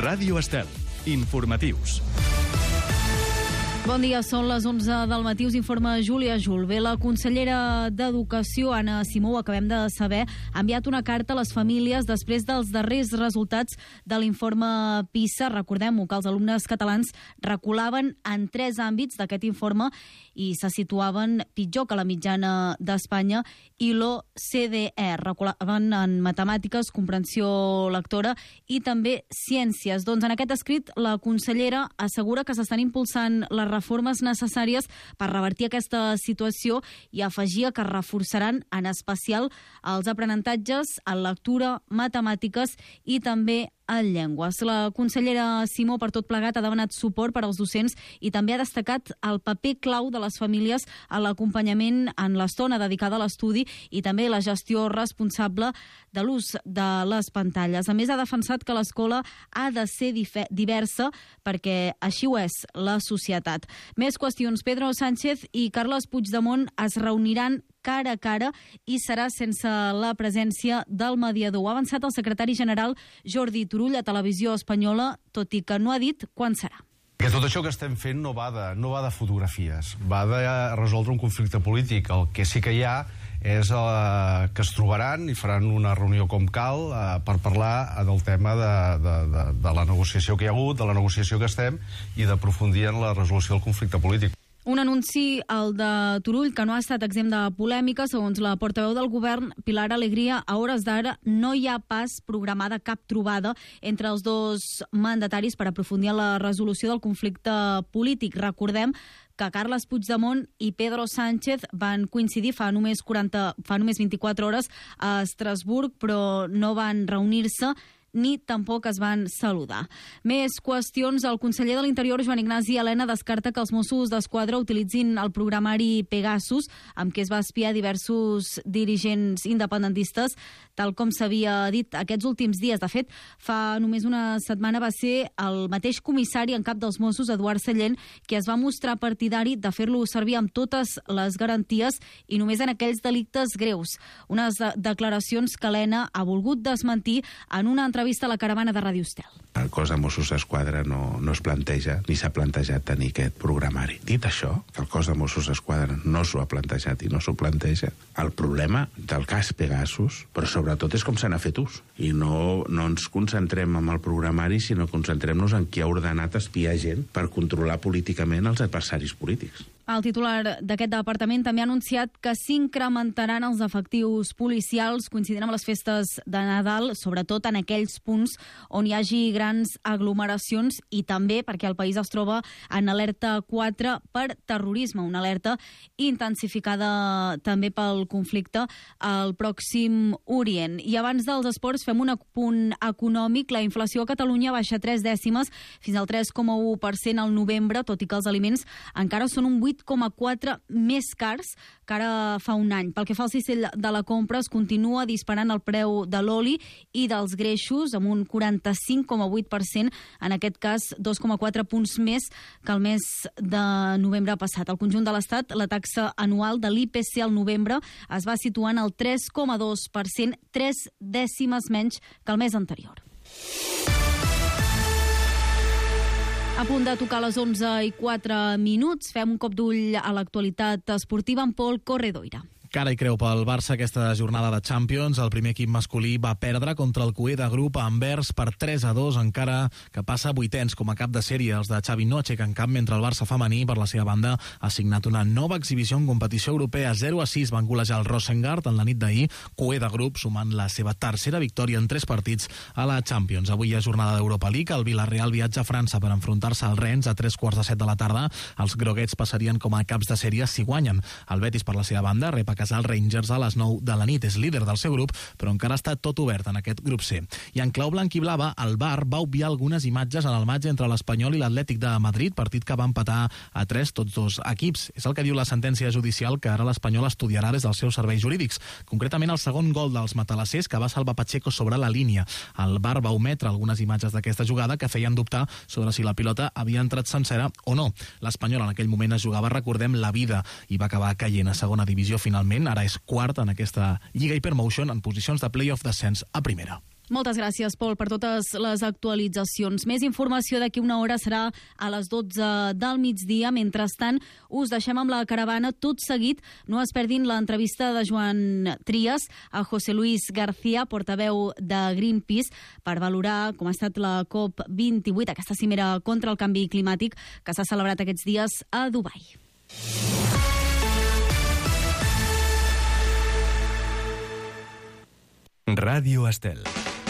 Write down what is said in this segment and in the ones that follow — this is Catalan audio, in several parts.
Ràdio Estel. Informatius. Bon dia, són les 11 del matí, us informa Júlia Jul. Bé, la consellera d'Educació, Anna Simó, acabem de saber, ha enviat una carta a les famílies després dels darrers resultats de l'informe PISA. Recordem-ho, que els alumnes catalans reculaven en 3 àmbits d'aquest informe i se situaven pitjor que la mitjana d'Espanya i l'OCDE. Reculaven en matemàtiques, comprensió lectora i també ciències. Doncs en aquest escrit la consellera assegura que s'estan impulsant les reformes necessàries per revertir aquesta situació i afegia que reforçaran en especial els aprenentatges en lectura, matemàtiques i també en llengües. La consellera Simó, per tot plegat, ha demanat suport per als docents i també ha destacat el paper clau de les famílies en l'acompanyament en l'estona dedicada a l'estudi i també la gestió responsable de l'ús de les pantalles. A més, ha defensat que l'escola ha de ser diversa perquè així ho és la societat. Més qüestions. Pedro Sánchez i Carles Puigdemont es reuniran cara a cara i serà sense la presència del mediador. Ha avançat el secretari general Jordi Turull a Televisió Espanyola, tot i que no ha dit quan serà. Que tot això que estem fent no va de fotografies, va de resoldre un conflicte polític. El que sí que hi ha és que es trobaran i faran una reunió com cal per parlar del tema de la negociació que hi ha hagut, de la negociació que estem i d'aprofundir en la resolució del conflicte polític. Un anunci, el de Turull, que no ha estat exempt de polèmica. Segons la portaveu del govern, Pilar Alegría, a hores d'ara no hi ha pas programada cap trobada entre els dos mandataris per aprofundir en la resolució del conflicte polític. Recordem que Carles Puigdemont i Pedro Sánchez van coincidir fa només 24 hores a Estrasburg, però no van reunir-se ni tampoc es van saludar. Més qüestions. El conseller de l'Interior, Joan Ignasi Elena, descarta que els Mossos d'Esquadra utilitzin el programari Pegasus, amb què es va espiar diversos dirigents independentistes, tal com s'havia dit aquests últims dies. De fet, fa només una setmana va ser el mateix comissari en cap dels Mossos, Eduard Sallent, que es va mostrar partidari de fer-lo servir amb totes les garanties i només en aquells delictes greus. Unes declaracions que Elena ha volgut desmentir en una entrevista a la caravana de Ràdio Estel. El cos de Mossos d'Esquadra no es planteja ni s'ha plantejat tenir aquest programari. Dit això, que el cos de Mossos d'Esquadra no s'ho ha plantejat i no s'ho planteja, el problema del cas Pegasus, però sobretot és com se n'ha fet ús. I no ens concentrem en el programari, sinó concentrem-nos en qui ha ordenat espiar gent per controlar políticament els adversaris polítics. El titular d'aquest departament també ha anunciat que s'incrementaran els efectius policials coincidint amb les festes de Nadal, sobretot en aquells punts on hi hagi grans aglomeracions i també perquè el país es troba en alerta 4 per terrorisme, una alerta intensificada també pel conflicte al Pròxim Orient. I abans dels esports fem un apunt econòmic. La inflació a Catalunya baixa 3 dècimes fins al 3,1% al novembre, tot i que els aliments encara són un 8,4 més cars que ara fa un any. Pel que fa al cistell de la compra, es continua disparant el preu de l'oli i dels greixos amb un 45,8%, en aquest cas 2,4 punts més que el mes de novembre passat. Al conjunt de l'Estat, la taxa anual de l'IPC al novembre es va situar en el 3,2%, 3 dècimes menys que el mes anterior. A punt de tocar les 11:04, fem un cop d'ull a l'actualitat esportiva amb Pol Corredoira. Cara i creu pel Barça aquesta jornada de Champions. El primer equip masculí va perdre contra el cué de grup a Anvers per 3-2, encara que passa vuitens com a cap de sèrie. Els de Xavi no aixequen cap, mentre el Barça femení, per la seva banda, ha signat una nova exhibició en competició europea. 0-6 van golejar el Rosengard en la nit d'ahir, cué de grup, sumant la seva tercera victòria en 3 partits a la Champions. Avui hi ha jornada d'Europa League. El Villarreal viatja a França per enfrontar-se al Rennes a 3:15 de la tarda. Els groguets passarien com a caps de sèrie si guanyen. El Betis, per la seva banda, rep a casa el Rangers a les 9 de la nit. És líder del seu grup, però encara està tot obert en aquest grup C. I en clau blanc i blava, el VAR va obviar algunes imatges en el matx entre l'Espanyol i l'Atlètic de Madrid, partit que va empatar a 3 tots dos equips. És el que diu la sentència judicial que ara l'Espanyol estudiarà des dels seus serveis jurídics. Concretament, el segon gol dels matalassers que va salvar Pacheco sobre la línia. El VAR va ometre algunes imatges d'aquesta jugada que feien dubtar sobre si la pilota havia entrat sencera o no. L'Espanyol en aquell moment es jugava, recordem, la vida i va acabar caient a segona divisió finalment. Ara és quart en aquesta Lliga Hypermotion en posicions de play-off d'ascens a primera. Moltes gràcies, Pol, per totes les actualitzacions. Més informació d'aquí una hora serà a les 12 del migdia. Mentrestant, us deixem amb la caravana. Tot seguit, no es perdin l'entrevista de Joan Trias a José Luis García, portaveu de Greenpeace, per valorar com ha estat la COP28, aquesta cimera contra el canvi climàtic que s'ha celebrat aquests dies a Dubai. Ràdio Estel.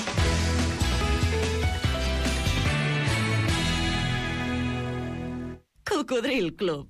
Cocodril Club.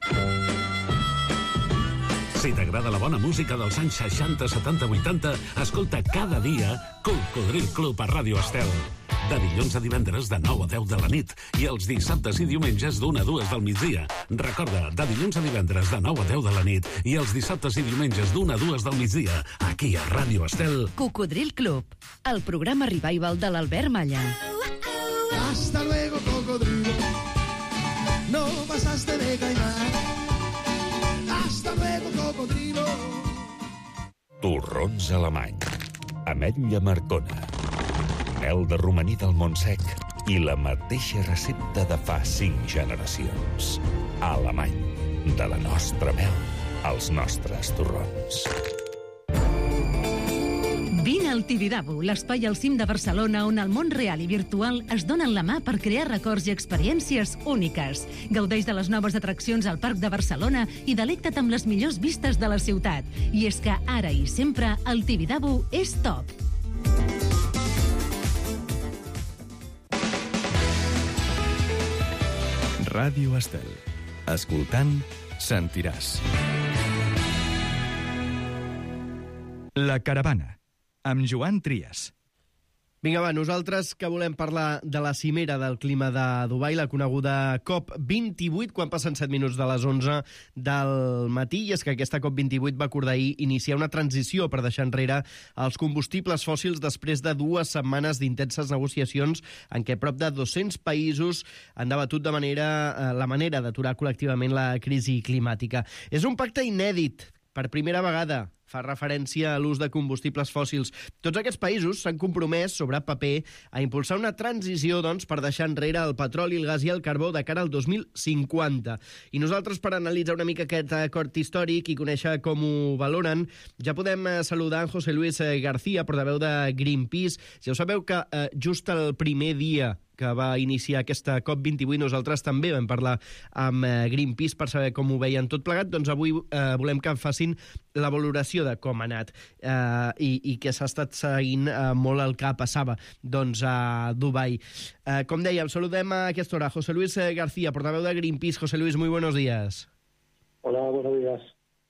Si t'agrada la bona música dels anys 60, 70, 80, escolta cada dia Cocodril Club a Ràdio Estel. De dilluns a divendres de 9 a 10 de la nit i els dissabtes i diumenges d'1 a 2 del migdia. Recorda, de dilluns a divendres de 9 a 10 de la nit i els dissabtes i diumenges d'1 a 2 del migdia, aquí a Ràdio Estel. Cocodril Club, el programa revival de l'Albert Malla. Hasta luego, cocodrilo. No pasaste de caimán. Hasta luego, cocodrilo. Torrons alemany. Ametlla Marcona. Mel de romaní del Montsec i la mateixa recepta de fa 5 generacions. Alemany. De la nostra mel als nostres torrons. Vine al Tibidabo, l'espai al cim de Barcelona on el món real i virtual es donen la mà per crear records i experiències úniques. Gaudeix de les noves atraccions al Parc de Barcelona i delecta't amb les millors vistes de la ciutat. I és que ara i sempre el Tibidabo és top. Ràdio Estel. Escoltant, sentiràs. La caravana, amb Joan Trias. Vinga, va, nosaltres que volem parlar de la cimera del clima de Dubai, la coneguda COP28, quan passen 7 minuts de les 11 del matí, i és que aquesta COP28 va acordar ahir iniciar una transició per deixar enrere els combustibles fòssils després de 2 setmanes d'intenses negociacions en què prop de 200 països han debatut la manera d'aturar col·lectivament la crisi climàtica. És un pacte inèdit. Per primera vegada fa referència a l'ús de combustibles fòssils. Tots aquests països s'han compromès sobre paper a impulsar una transició, doncs, per deixar enrere el petroli, el gas i el carbó de cara al 2050. I nosaltres, per analitzar una mica aquest acord històric i conèixer com ho valoren, ja podem saludar en José Luis García, portaveu de Greenpeace. Ja ho sabeu que just el primer dia que va iniciar aquesta COP28, nosaltres també vam parlar amb Greenpeace per saber com ho veien tot plegat. Doncs avui volem que facin la valoració de com ha anat i que s'ha estat seguint molt el que passava doncs, a Dubai. Com dèiem, saludem a aquesta hora José Luis García, portaveu de Greenpeace. José Luis, muy buenos días. Hola, buenos días.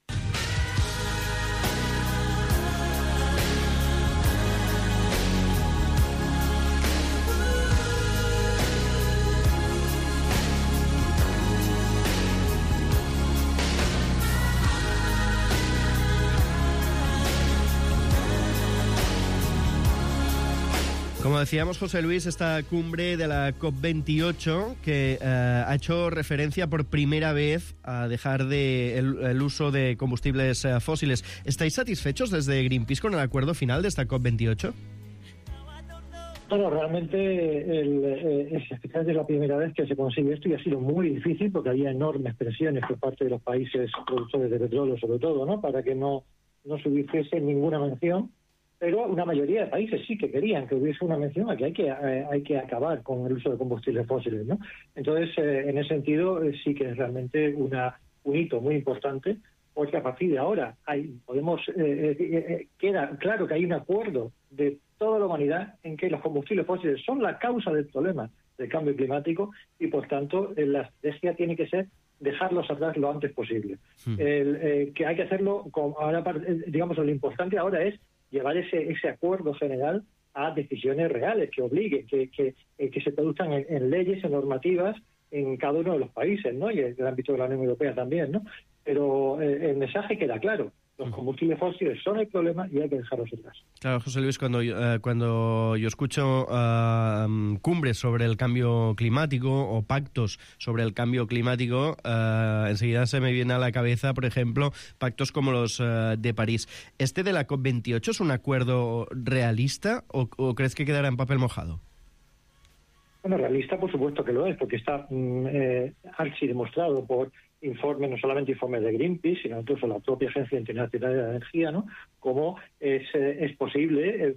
Como decíamos, José Luis, esta cumbre de la COP28 que ha hecho referencia por primera vez a dejar el uso de combustibles fósiles. ¿Estáis satisfechos desde Greenpeace con el acuerdo final de esta COP28? Bueno, realmente es la primera vez que se consigue esto y ha sido muy difícil porque había enormes presiones por parte de los países productores de petróleo, sobre todo, ¿no? Para que no se hubiese ninguna mención. Pero una mayoría de países sí que querían que hubiese una mención a que hay que acabar con el uso de combustibles fósiles, ¿no? Entonces, en ese sentido, sí que es realmente un hito muy importante, porque a partir de ahora queda claro que hay un acuerdo de toda la humanidad en que los combustibles fósiles son la causa del problema del cambio climático y, por tanto, la estrategia tiene que ser dejarlos atrás lo antes posible. Que hay que hacerlo, ahora, digamos, lo importante ahora es llevar ese acuerdo general a decisiones reales que obliguen, que se traduzcan en leyes, en normativas en cada uno de los países, ¿no? Y en el ámbito de la Unión Europea también, ¿no? Pero el mensaje queda claro. Los combustibles fósiles son el problema y hay que dejarlos atrás. Claro, José Luis, cuando yo escucho cumbres sobre el cambio climático o pactos sobre el cambio climático, enseguida se me viene a la cabeza, por ejemplo, pactos como los de París. ¿Este de la COP28 es un acuerdo realista o crees que quedará en papel mojado? Bueno, realista por supuesto que lo es, porque está archi demostrado por informes, no solamente informes de Greenpeace, sino incluso la propia Agencia Internacional de la Energía, ¿no? Cómo es posible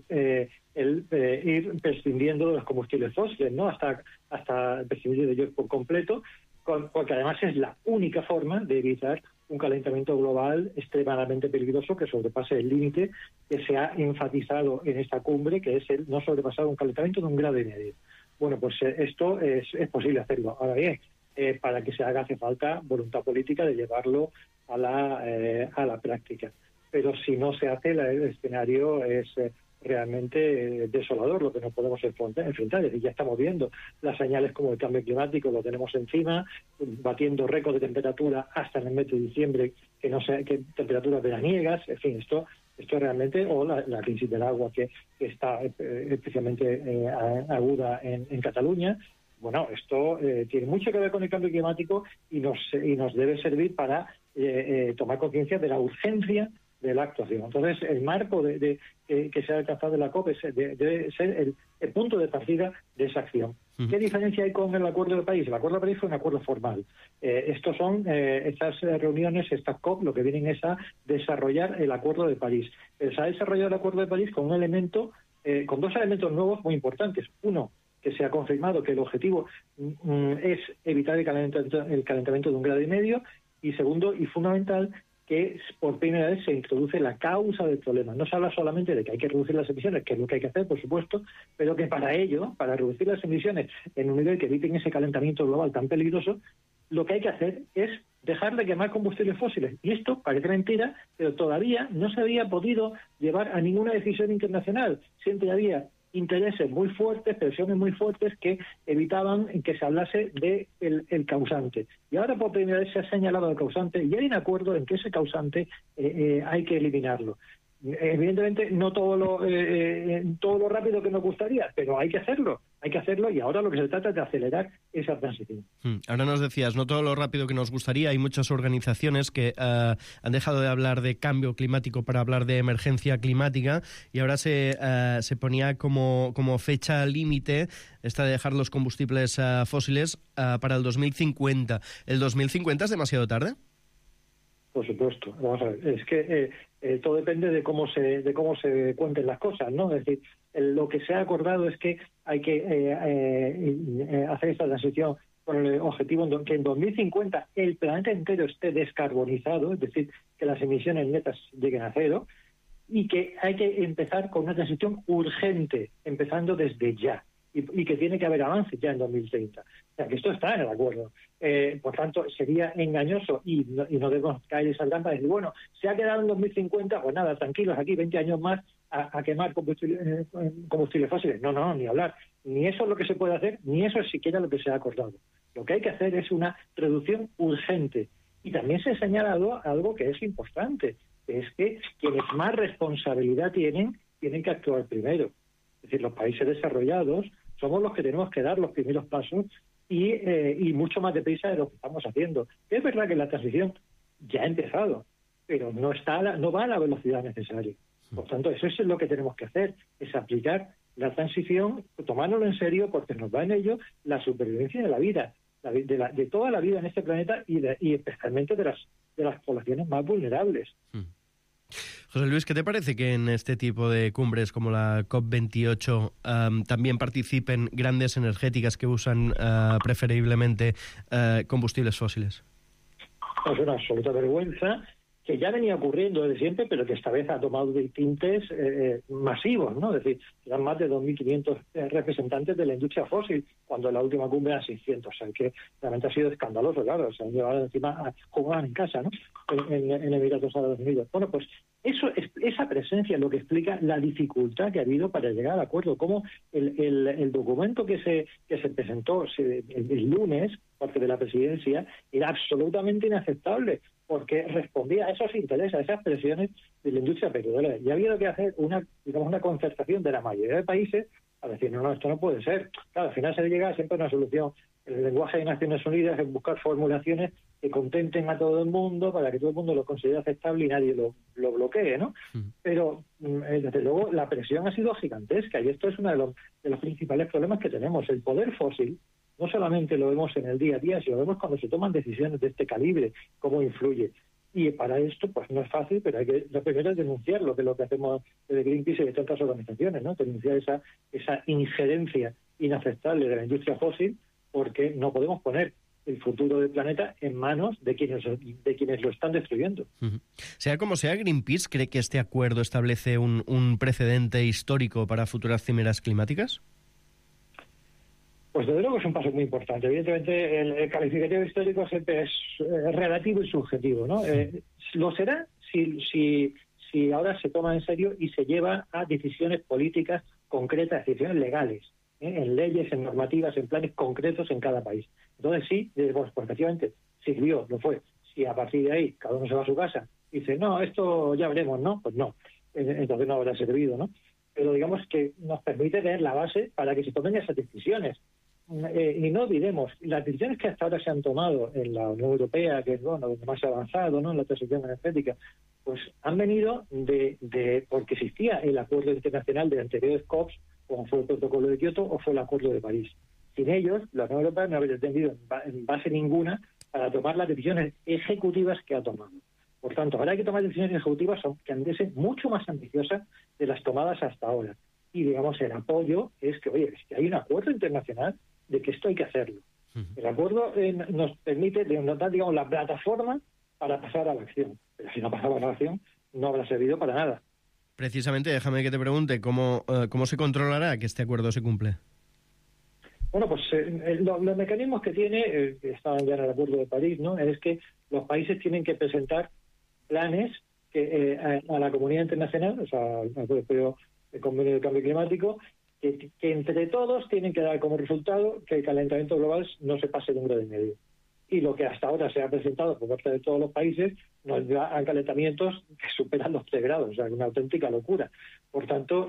ir prescindiendo de los combustibles fósiles, ¿no? Hasta prescindir de ellos por completo, porque además es la única forma de evitar un calentamiento global extremadamente peligroso que sobrepase el límite que se ha enfatizado en esta cumbre, que es el no sobrepasar un calentamiento de 1,5 grados. Bueno, pues esto es posible hacerlo. Ahora bien, para que se haga hace falta voluntad política de llevarlo a la práctica. Pero si no se hace, el escenario es realmente desolador, lo que no podemos enfrentar. Es decir, ya estamos viendo las señales como el cambio climático, lo tenemos encima, batiendo récord de temperatura hasta en el mes de diciembre, que temperaturas veraniegas, en fin, esto realmente, o la crisis del agua que está especialmente aguda en Cataluña. Bueno, esto tiene mucho que ver con el cambio climático y nos debe servir para tomar conciencia de la urgencia de la actuación. Entonces, el marco que se ha alcanzado en la COP debe ser el punto de partida de esa acción. ¿Qué diferencia hay con el Acuerdo de París? El Acuerdo de París fue un acuerdo formal. Estas reuniones, estas COP, lo que vienen es a desarrollar el Acuerdo de París. Se ha desarrollado el Acuerdo de París con con dos elementos nuevos muy importantes. Uno, que se ha confirmado que el objetivo es evitar el calentamiento de 1,5 grados. Y segundo, y fundamental, que por primera vez se introduce la causa del problema. No se habla solamente de que hay que reducir las emisiones, que es lo que hay que hacer, por supuesto, pero que para ello, para reducir las emisiones en un nivel que eviten ese calentamiento global tan peligroso, lo que hay que hacer es dejar de quemar combustibles fósiles. Y esto parece mentira, pero todavía no se había podido llevar a ninguna decisión internacional. Siempre había intereses muy fuertes, presiones muy fuertes que evitaban que se hablase de el causante. Y ahora por primera vez se ha señalado el causante y hay un acuerdo en que ese causante hay que eliminarlo. Evidentemente no todo lo rápido que nos gustaría, pero hay que hacerlo y ahora lo que se trata es de acelerar esa transición. Ahora nos decías, no todo lo rápido que nos gustaría, hay muchas organizaciones que han dejado de hablar de cambio climático para hablar de emergencia climática y ahora se ponía como fecha límite esta de dejar los combustibles fósiles para el 2050. ¿El 2050 es demasiado tarde? Por supuesto. Vamos a ver, es que todo depende de cómo se cuenten las cosas, ¿no? Es decir, lo que se ha acordado es que hay que hacer esta transición con el objetivo de que en 2050 el planeta entero esté descarbonizado, es decir, que las emisiones netas lleguen a cero, y que hay que empezar con una transición urgente, empezando desde ya. Y que tiene que haber avance ya en 2030. O sea, que esto está en el acuerdo. Por tanto, sería engañoso y no debemos caer esa trampa de decir, bueno, se ha quedado en 2050, pues nada, tranquilos, aquí 20 años más a quemar combustibles fósiles. No, ni hablar. Ni eso es lo que se puede hacer, ni eso es siquiera lo que se ha acordado. Lo que hay que hacer es una reducción urgente. Y también se ha señalado algo que es importante, que es que quienes más responsabilidad tienen que actuar primero. Es decir, los países desarrollados somos los que tenemos que dar los primeros pasos y mucho más deprisa de lo que estamos haciendo. Es verdad que la transición ya ha empezado, pero no va a la velocidad necesaria. Por tanto, eso es lo que tenemos que hacer, es aplicar la transición, tomárnoslo en serio, porque nos va en ello la supervivencia de la vida, de toda la vida en este planeta y especialmente de las poblaciones más vulnerables. José Luis, ¿qué te parece que en este tipo de cumbres como la COP28 también participen grandes energéticas que usan preferiblemente combustibles fósiles? Es una absoluta vergüenza que ya venía ocurriendo desde siempre, pero que esta vez ha tomado tintes masivos, ¿no? Es decir, eran más de 2.500 representantes de la industria fósil, cuando en la última cumbre eran 600. O sea, que realmente ha sido escandaloso, claro. Se han llevado encima, jugaban en casa, ¿no? En Emiratos Árabes Unidos. Bueno, pues esa presencia es lo que explica la dificultad que ha habido para llegar al acuerdo. Cómo el documento que se presentó el lunes, parte de la presidencia, era absolutamente inaceptable. porque respondía a esos intereses, a esas presiones de la industria petrolera. Y ha habido que hacer una concertación de la mayoría de países a decir, no, esto no puede ser. Claro, al final se llega siempre a una solución. El lenguaje de Naciones Unidas es buscar formulaciones que contenten a todo el mundo para que todo el mundo lo considere aceptable y nadie lo bloquee, ¿no? Pero, desde luego, la presión ha sido gigantesca y esto es uno de los principales problemas que tenemos. El poder fósil no solamente lo vemos en el día a día, sino lo vemos cuando se toman decisiones de este calibre, cómo influye. Y para esto, pues no es fácil, pero lo primero es denunciarlo, que es lo que hacemos desde Greenpeace y de tantas organizaciones, ¿no? Denunciar esa injerencia inaceptable de la industria fósil, porque no podemos poner el futuro del planeta en manos de quienes lo están destruyendo. Sea como sea, Greenpeace cree que este acuerdo establece un precedente histórico para futuras cimeras climáticas. Pues desde luego es un paso muy importante. Evidentemente el calificativo histórico siempre es relativo y subjetivo, ¿no? Lo será si ahora se toma en serio y se lleva a decisiones políticas concretas, decisiones legales, en leyes, en normativas, en planes concretos en cada país. Entonces sí, pues efectivamente, sirvió, lo fue. Si a partir de ahí cada uno se va a su casa y dice, no, esto ya veremos, ¿no? Pues no, entonces no habrá servido, ¿no? Pero digamos que nos permite tener la base para que se tomen esas decisiones. Y no olvidemos, las decisiones que hasta ahora se han tomado en la Unión Europea, que es donde más se ha avanzado, ¿no?, en la transición energética, pues han venido porque existía el acuerdo internacional de anteriores COPs, como fue el protocolo de Kioto o fue el acuerdo de París. Sin ellos, la Unión Europea no habría tenido en base ninguna para tomar las decisiones ejecutivas que ha tomado. Por tanto, ahora hay que tomar decisiones ejecutivas que han de ser mucho más ambiciosas de las tomadas hasta ahora. Y, digamos, el apoyo es que, oye, es que hay un acuerdo internacional de que esto hay que hacerlo. El acuerdo nos permite, nos da, digamos, la plataforma para pasar a la acción. Pero si no pasamos a la acción, no habrá servido para nada. Precisamente, déjame que te pregunte, ¿cómo se controlará que este acuerdo se cumple? Bueno, pues los mecanismos que tiene, que estaban ya en el Acuerdo de París, ¿no?, es que los países tienen que presentar planes a la comunidad internacional, o sea, al propio Convenio de Cambio Climático, que entre todos tienen que dar como resultado que el calentamiento global no se pase de 1,5 grados. Y lo que hasta ahora se ha presentado por parte de todos los países nos da a calentamientos que superan los 3 grados, o sea, una auténtica locura. Por tanto,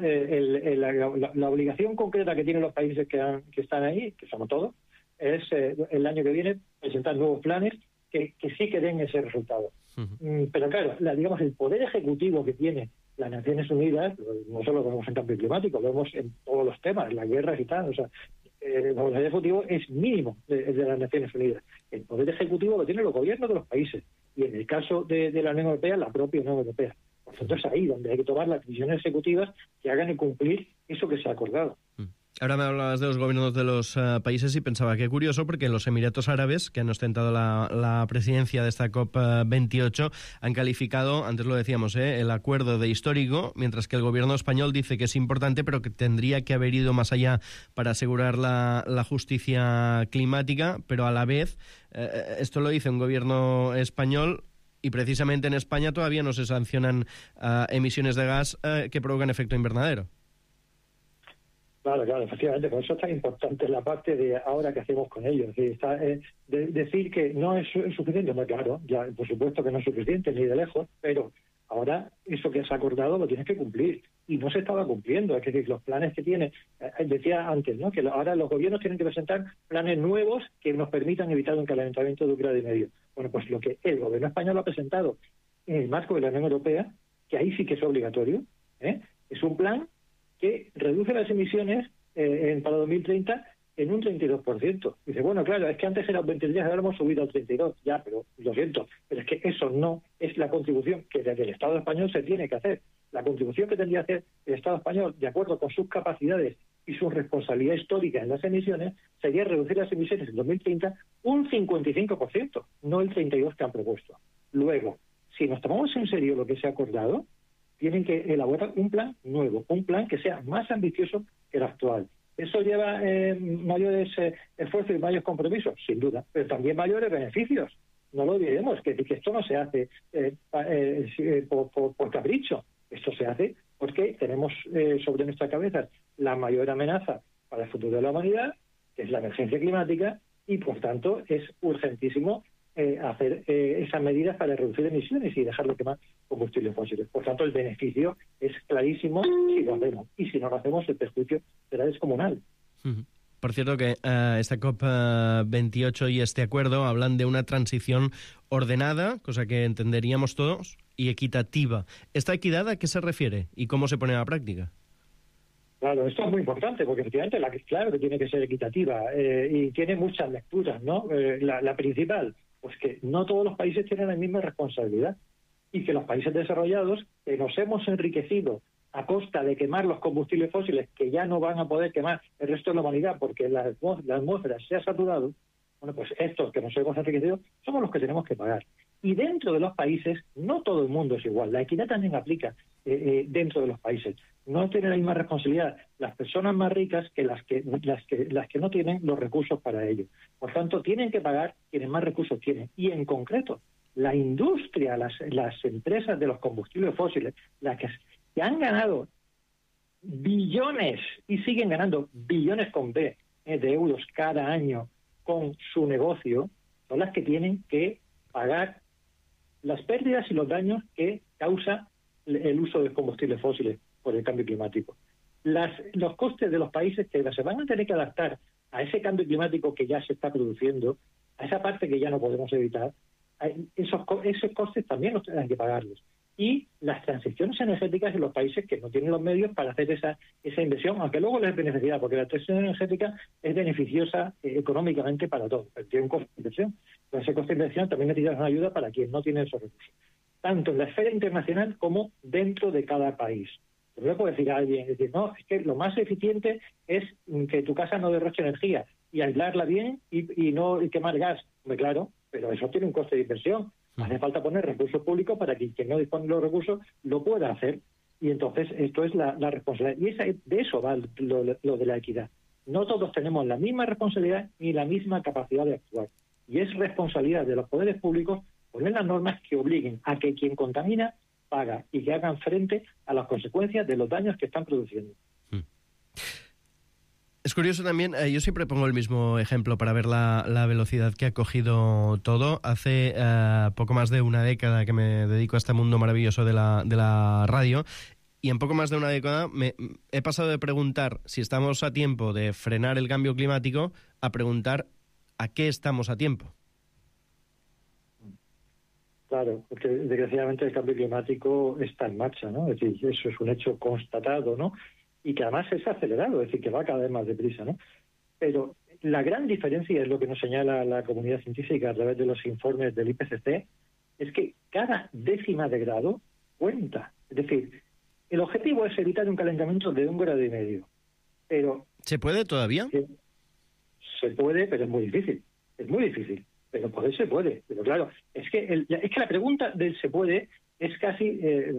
la obligación concreta que tienen los países que están ahí, que somos todos, es el año que viene presentar nuevos planes que sí que den ese resultado. Pero claro, digamos, el poder ejecutivo que tiene las Naciones Unidas, no solo lo vemos en cambio climático, lo vemos en todos los temas, en las guerras y tal, o sea, el poder ejecutivo es mínimo de las Naciones Unidas. El poder ejecutivo lo tienen los gobiernos de los países, y en el caso de la Unión Europea, la propia Unión Europea. Por tanto, es ahí donde hay que tomar las decisiones ejecutivas que hagan y cumplir eso que se ha acordado. Ahora me hablabas de los gobiernos de los países y pensaba que curioso porque los Emiratos Árabes, que han ostentado la presidencia de esta COP28, han calificado, antes lo decíamos, el acuerdo de histórico, mientras que el gobierno español dice que es importante, pero que tendría que haber ido más allá para asegurar la justicia climática, pero a la vez, esto lo dice un gobierno español, y precisamente en España todavía no se sancionan emisiones de gas que provocan efecto invernadero. Claro, efectivamente, por eso es tan importante la parte de ahora que hacemos con ellos. Decir que no es suficiente, no, claro, ya por supuesto que no es suficiente, ni de lejos, pero ahora eso que se ha acordado lo tienes que cumplir. Y no se estaba cumpliendo, es decir, los planes que tiene, decía antes, ¿no?, que ahora los gobiernos tienen que presentar planes nuevos que nos permitan evitar un calentamiento de 1,5 grados. Bueno, pues lo que el gobierno español ha presentado en el marco de la Unión Europea, que ahí sí que es obligatorio, es un plan que reduce las emisiones para 2030 en un 32%. Dice, bueno, claro, es que antes era un 23, ahora hemos subido al 32. Ya, pero lo siento, pero es que eso no es la contribución que desde el Estado español se tiene que hacer. La contribución que tendría que hacer el Estado español, de acuerdo con sus capacidades y su responsabilidad histórica en las emisiones, sería reducir las emisiones en 2030 un 55%, no el 32% que han propuesto. Luego, si nos tomamos en serio lo que se ha acordado, tienen que elaborar un plan nuevo, un plan que sea más ambicioso que el actual. ¿Eso lleva mayores esfuerzos y mayores compromisos? Sin duda, pero también mayores beneficios. No lo olvidemos, que esto no se hace por capricho. Esto se hace porque tenemos sobre nuestras cabezas la mayor amenaza para el futuro de la humanidad, que es la emergencia climática, y por tanto es urgentísimo hacer esas medidas para reducir emisiones y dejar de quemar combustibles fósiles. Por tanto, el beneficio es clarísimo si lo hacemos. Y si no lo hacemos, el perjuicio será descomunal. Por cierto, que esta COP28 y este acuerdo hablan de una transición ordenada, cosa que entenderíamos todos, y equitativa. ¿Esta equidad a qué se refiere y cómo se pone a la práctica? Claro, esto es muy importante, porque efectivamente claro que tiene que ser equitativa y tiene muchas lecturas, ¿no? La principal, pues que no todos los países tienen la misma responsabilidad y que los países desarrollados, que nos hemos enriquecido a costa de quemar los combustibles fósiles que ya no van a poder quemar el resto de la humanidad porque la atmósfera se ha saturado, bueno, pues estos que nos hemos enriquecido somos los que tenemos que pagar. Y dentro de los países, no todo el mundo es igual. La equidad también aplica dentro de los países. No tienen la misma responsabilidad las personas más ricas que las que no tienen los recursos para ello. Por tanto, tienen que pagar quienes más recursos tienen. Y en concreto, la industria, las empresas de los combustibles fósiles, las que han ganado billones y siguen ganando billones con B de euros cada año con su negocio, son las que tienen que pagar las pérdidas y los daños que causa el uso de combustibles fósiles por el cambio climático. Los costes de los países que se van a tener que adaptar a ese cambio climático que ya se está produciendo, a esa parte que ya no podemos evitar, esos costes también los tendrán que pagarlos. Y las transiciones energéticas en los países que no tienen los medios para hacer esa inversión, aunque luego les beneficia, porque la transición energética es beneficiosa económicamente para todos, pero tiene un coste de inversión. Pero ese coste de inversión también necesita una ayuda para quien no tiene esos recursos, tanto en la esfera internacional como dentro de cada país. No le puede decir a alguien, no, es que lo más eficiente es que tu casa no derroche energía y aislarla bien y no quemar gas. Hombre, claro, pero eso tiene un coste de inversión. Hace falta poner recursos públicos para que quien no dispone de los recursos lo pueda hacer. Y entonces esto es la responsabilidad. Y de eso va lo de la equidad. No todos tenemos la misma responsabilidad ni la misma capacidad de actuar. Y es responsabilidad de los poderes públicos poner las normas que obliguen a que quien contamina paga y que hagan frente a las consecuencias de los daños que están produciendo. Es curioso también, yo siempre pongo el mismo ejemplo para ver la velocidad que ha cogido todo. Hace poco más de una década que me dedico a este mundo maravilloso de la radio, y en poco más de una década he pasado de preguntar si estamos a tiempo de frenar el cambio climático a preguntar a qué estamos a tiempo. Claro, porque desgraciadamente el cambio climático está en marcha, ¿no? Es decir, eso es un hecho constatado, ¿no? Y que además es acelerado, es decir, que va cada vez más deprisa, ¿no? Pero la gran diferencia, es lo que nos señala la comunidad científica a través de los informes del IPCC, es que cada décima de grado cuenta. Es decir, el objetivo es evitar un calentamiento de 1,5 grados. Pero ¿se puede todavía? Se puede, pero es muy difícil. Es muy difícil, pero poder se puede. Pero claro, es que la pregunta del se puede es casi,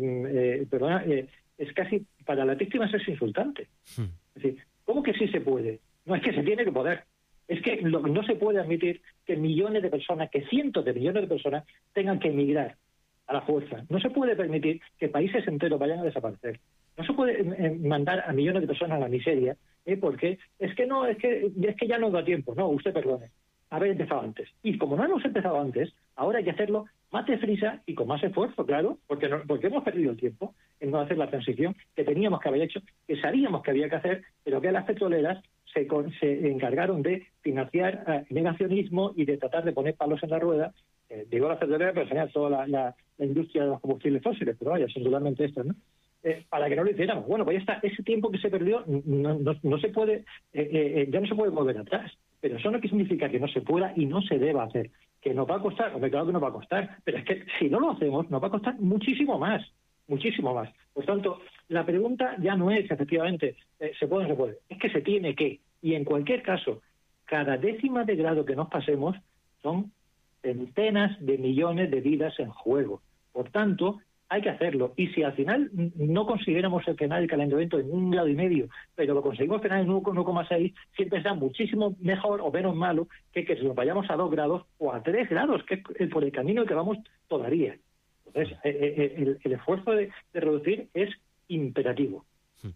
es casi para las víctimas es insultante. Es decir, ¿cómo que sí se puede? No, es que se tiene que poder. Es que no se puede admitir que millones de personas, que cientos de millones de personas tengan que emigrar a la fuerza. No se puede permitir que países enteros vayan a desaparecer. No se puede mandar a millones de personas a la miseria, porque es que ya no da tiempo. No, usted perdone. Haber empezado antes. Y como no hemos empezado antes, ahora hay que hacerlo más deprisa y con más esfuerzo, claro, porque hemos perdido el tiempo en no hacer la transición que teníamos que haber hecho, que sabíamos que había que hacer, pero que las petroleras se encargaron de financiar negacionismo y de tratar de poner palos en la rueda. Digo las petroleras, pero en general toda la industria de los combustibles fósiles, pero vaya, singularmente estas, ¿no? Para que no lo hiciéramos. Bueno, pues ya está, ese tiempo que se perdió no se puede, ya no se puede volver atrás. Pero eso no significa que no se pueda y no se deba hacer. Que nos va a costar, hombre, claro que nos va a costar, pero es que si no lo hacemos nos va a costar muchísimo más. Muchísimo más. Por tanto, la pregunta ya no es, efectivamente, ¿se puede o no se puede? Es que se tiene que. Y en cualquier caso, cada décima de grado que nos pasemos son centenas de millones de vidas en juego. Por tanto, hay que hacerlo. Y si al final no consiguiéramos frenar el calentamiento en 1,5 grados, pero lo conseguimos frenar en 1,6, siempre será muchísimo mejor o menos malo que nos vayamos a 2 grados o a 3 grados, que es por el camino que vamos todavía. Entonces, el esfuerzo de reducir es imperativo.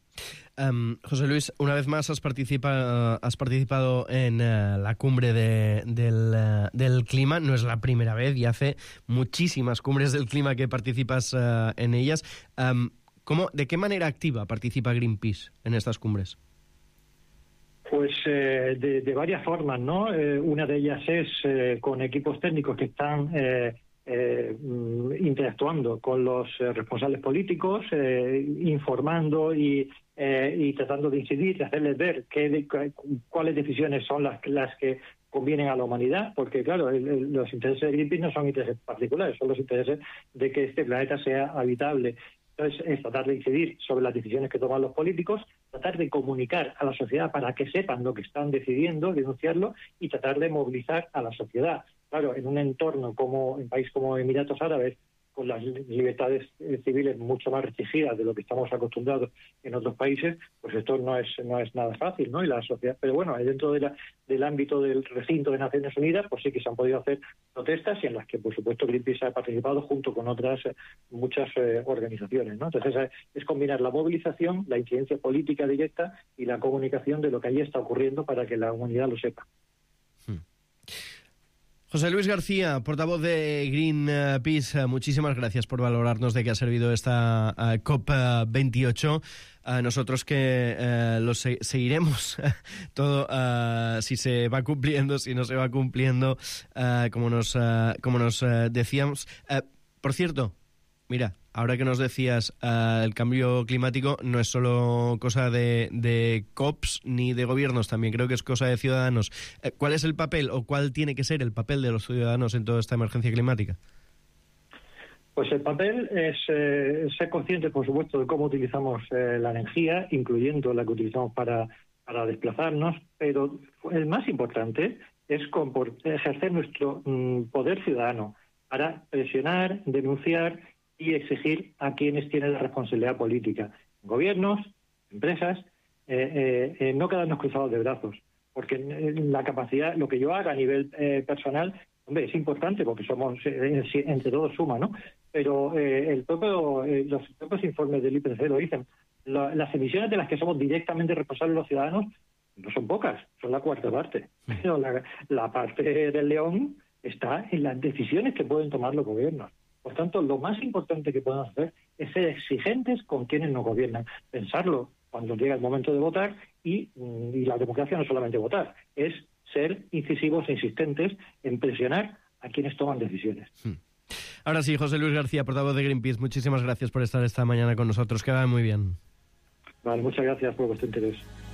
José Luis, una vez más has participado en la cumbre del clima. No es la primera vez, y hace muchísimas cumbres del clima que participas en ellas. ¿De qué manera activa participa Greenpeace en estas cumbres? Pues de varias formas, ¿no? Una de ellas es con equipos técnicos que están interactuando con los responsables políticos, informando y tratando de incidir, de hacerles ver cuáles decisiones son las que convienen a la humanidad, porque claro, los intereses de Greenpeace no son intereses particulares, son los intereses de que este planeta sea habitable. Entonces, es tratar de incidir sobre las decisiones que toman los políticos, tratar de comunicar a la sociedad para que sepan lo que están decidiendo, denunciarlo, y tratar de movilizar a la sociedad. Claro, en un entorno como en un país como Emiratos Árabes, con las libertades civiles mucho más restringidas de lo que estamos acostumbrados en otros países, pues esto no es nada fácil, ¿no? Y la sociedad, pero bueno, dentro del ámbito del recinto de Naciones Unidas, pues sí que se han podido hacer protestas, y en las que, por supuesto, Greenpeace ha participado junto con otras muchas organizaciones, ¿no? Entonces es combinar la movilización, la incidencia política directa y la comunicación de lo que allí está ocurriendo para que la humanidad lo sepa. José Luis García, portavoz de Greenpeace, muchísimas gracias por valorarnos de qué ha servido esta COP28. Nosotros que lo seguiremos todo, si se va cumpliendo, si no se va cumpliendo, como nos decíamos. Por cierto, mira, ahora que nos decías, el cambio climático no es solo cosa de COPs ni de gobiernos, también creo que es cosa de ciudadanos. ¿Cuál es el papel, o cuál tiene que ser el papel de los ciudadanos en toda esta emergencia climática? Pues el papel es ser conscientes, por supuesto, de cómo utilizamos la energía, incluyendo la que utilizamos para desplazarnos, pero el más importante es ejercer nuestro poder ciudadano para presionar, denunciar y exigir a quienes tienen la responsabilidad política, gobiernos, empresas, no quedarnos cruzados de brazos, porque la capacidad, lo que yo haga a nivel personal, hombre, es importante porque somos, entre todos suma, ¿no? Pero los propios informes del IPCC lo dicen, las emisiones de las que somos directamente responsables los ciudadanos no son pocas, son la cuarta parte, pero la parte del león está en las decisiones que pueden tomar los gobiernos. Por tanto, lo más importante que podemos hacer es ser exigentes con quienes nos gobiernan, pensarlo cuando llega el momento de votar, y la democracia no es solamente votar, es ser incisivos e insistentes en presionar a quienes toman decisiones. Ahora sí, José Luis García, portavoz de Greenpeace, muchísimas gracias por estar esta mañana con nosotros, que vaya muy bien. Vale, muchas gracias por vuestro interés.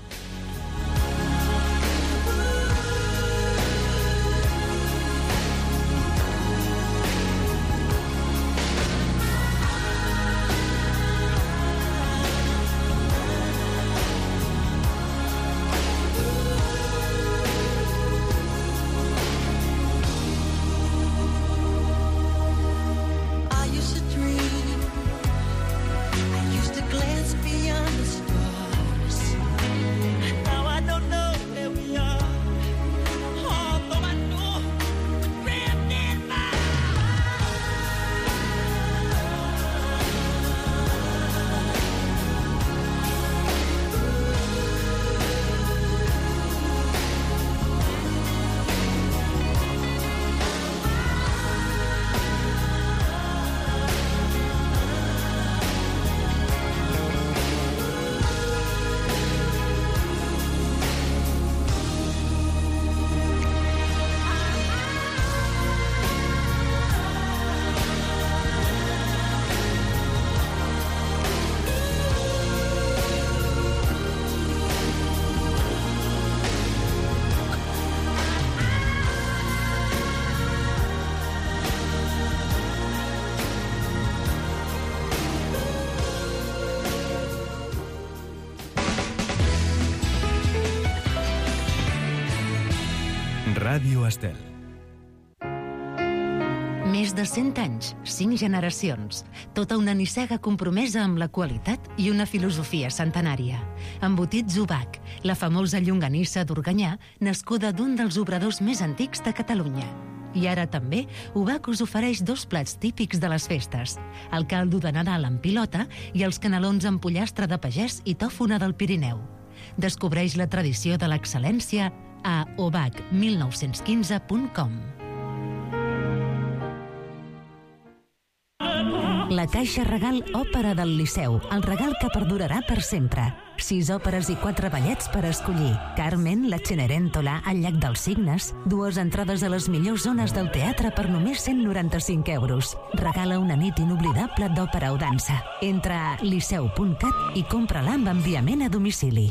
Ràdio Estel. Més de 100 anys, 5 generacions, tota una nissaga compromesa amb la qualitat i una filosofia centenària. Embotits Ubac, la famosa llonganissa d'Organyà, nascuda d'un dels obradors més antics de Catalunya. I ara també UBAC us ofereix 2 plats típics de les festes. El caldo de Nadal amb pilota i els canelons amb pollastre de pagès i tòfona del Pirineu. Descobreix la tradició de l'excel·lència a obac1915.com. La Caixa Regal Òpera del Liceu, el regal que perdurarà per sempre. 6 òperes i 4 ballets per escollir. Carmen, la Cenerentola, el Llac dels Cignes. 2 entrades a les millors zones del teatre per només 195 euros. Regala una nit inoblidable d'òpera o dansa. Entra a liceu.cat i compra-la amb enviament a domicili.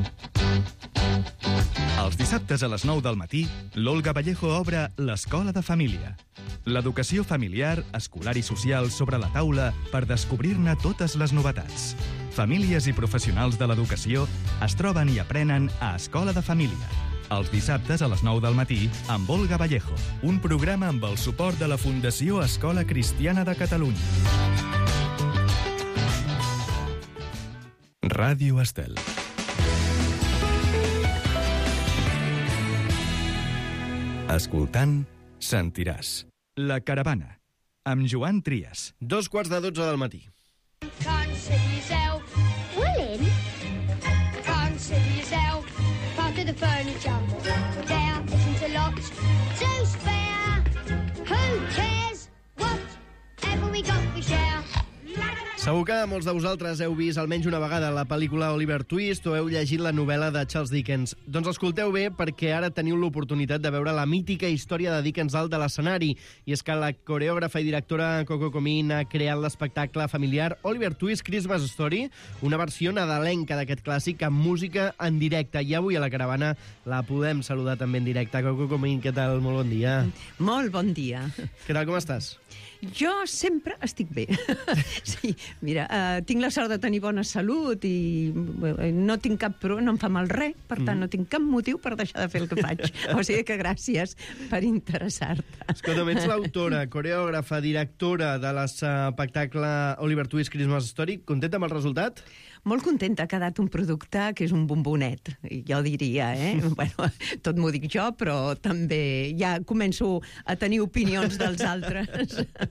Els dissabtes a les 9 del matí, l'Olga Vallejo obre l'Escola de Família. L'educació familiar, escolar i social sobre la taula per descobrir-ne totes les novetats. Famílies i professionals de l'educació es troben i aprenen a Escola de Família. Els dissabtes a les 9 del matí amb Olga Vallejo. Un programa amb el suport de la Fundació Escola Cristiana de Catalunya. Ràdio Estel. Escoltant, sentiràs. La Caravana, amb Joan Trias. 2:45 del matí. Can't see yourself. Willing? Can't see yourself. Part of the furniture. There isn't a lot to spare. Who cares? Whatever we got we share. Segur que molts de vosaltres heu vist almenys una vegada la pel·lícula Oliver Twist o heu llegit la novel·la de Charles Dickens. Doncs escolteu bé, perquè ara teniu l'oportunitat de veure la mítica història de Dickens dalt de l'escenari. I és que la coreògrafa i directora Coco Comín ha creat l'espectacle familiar Oliver Twist Christmas Story, una versió nadalenca d'aquest clàssic amb música en directe. I avui a la Caravana la podem saludar també en directe. Coco Comín, què tal? Molt bon dia. Molt bon dia. Què tal, com estàs? Jo sempre estic bé. Sí, mira, tinc la sort de tenir bona salut i no tinc cap no em fa mal res, per tant no tinc cap motiu per deixar de fer el que faig. O sigui que gràcies per interessar-te. Escolta, ets l'autora, coreògrafa, directora de l'espectacle Oliver Twist Christmas Story. Contenta amb el resultat? Molt contenta, ha quedat un producte que és un bombonet, jo diria, Bueno, tot m'ho dic jo, però també ja començo a tenir opinions dels altres.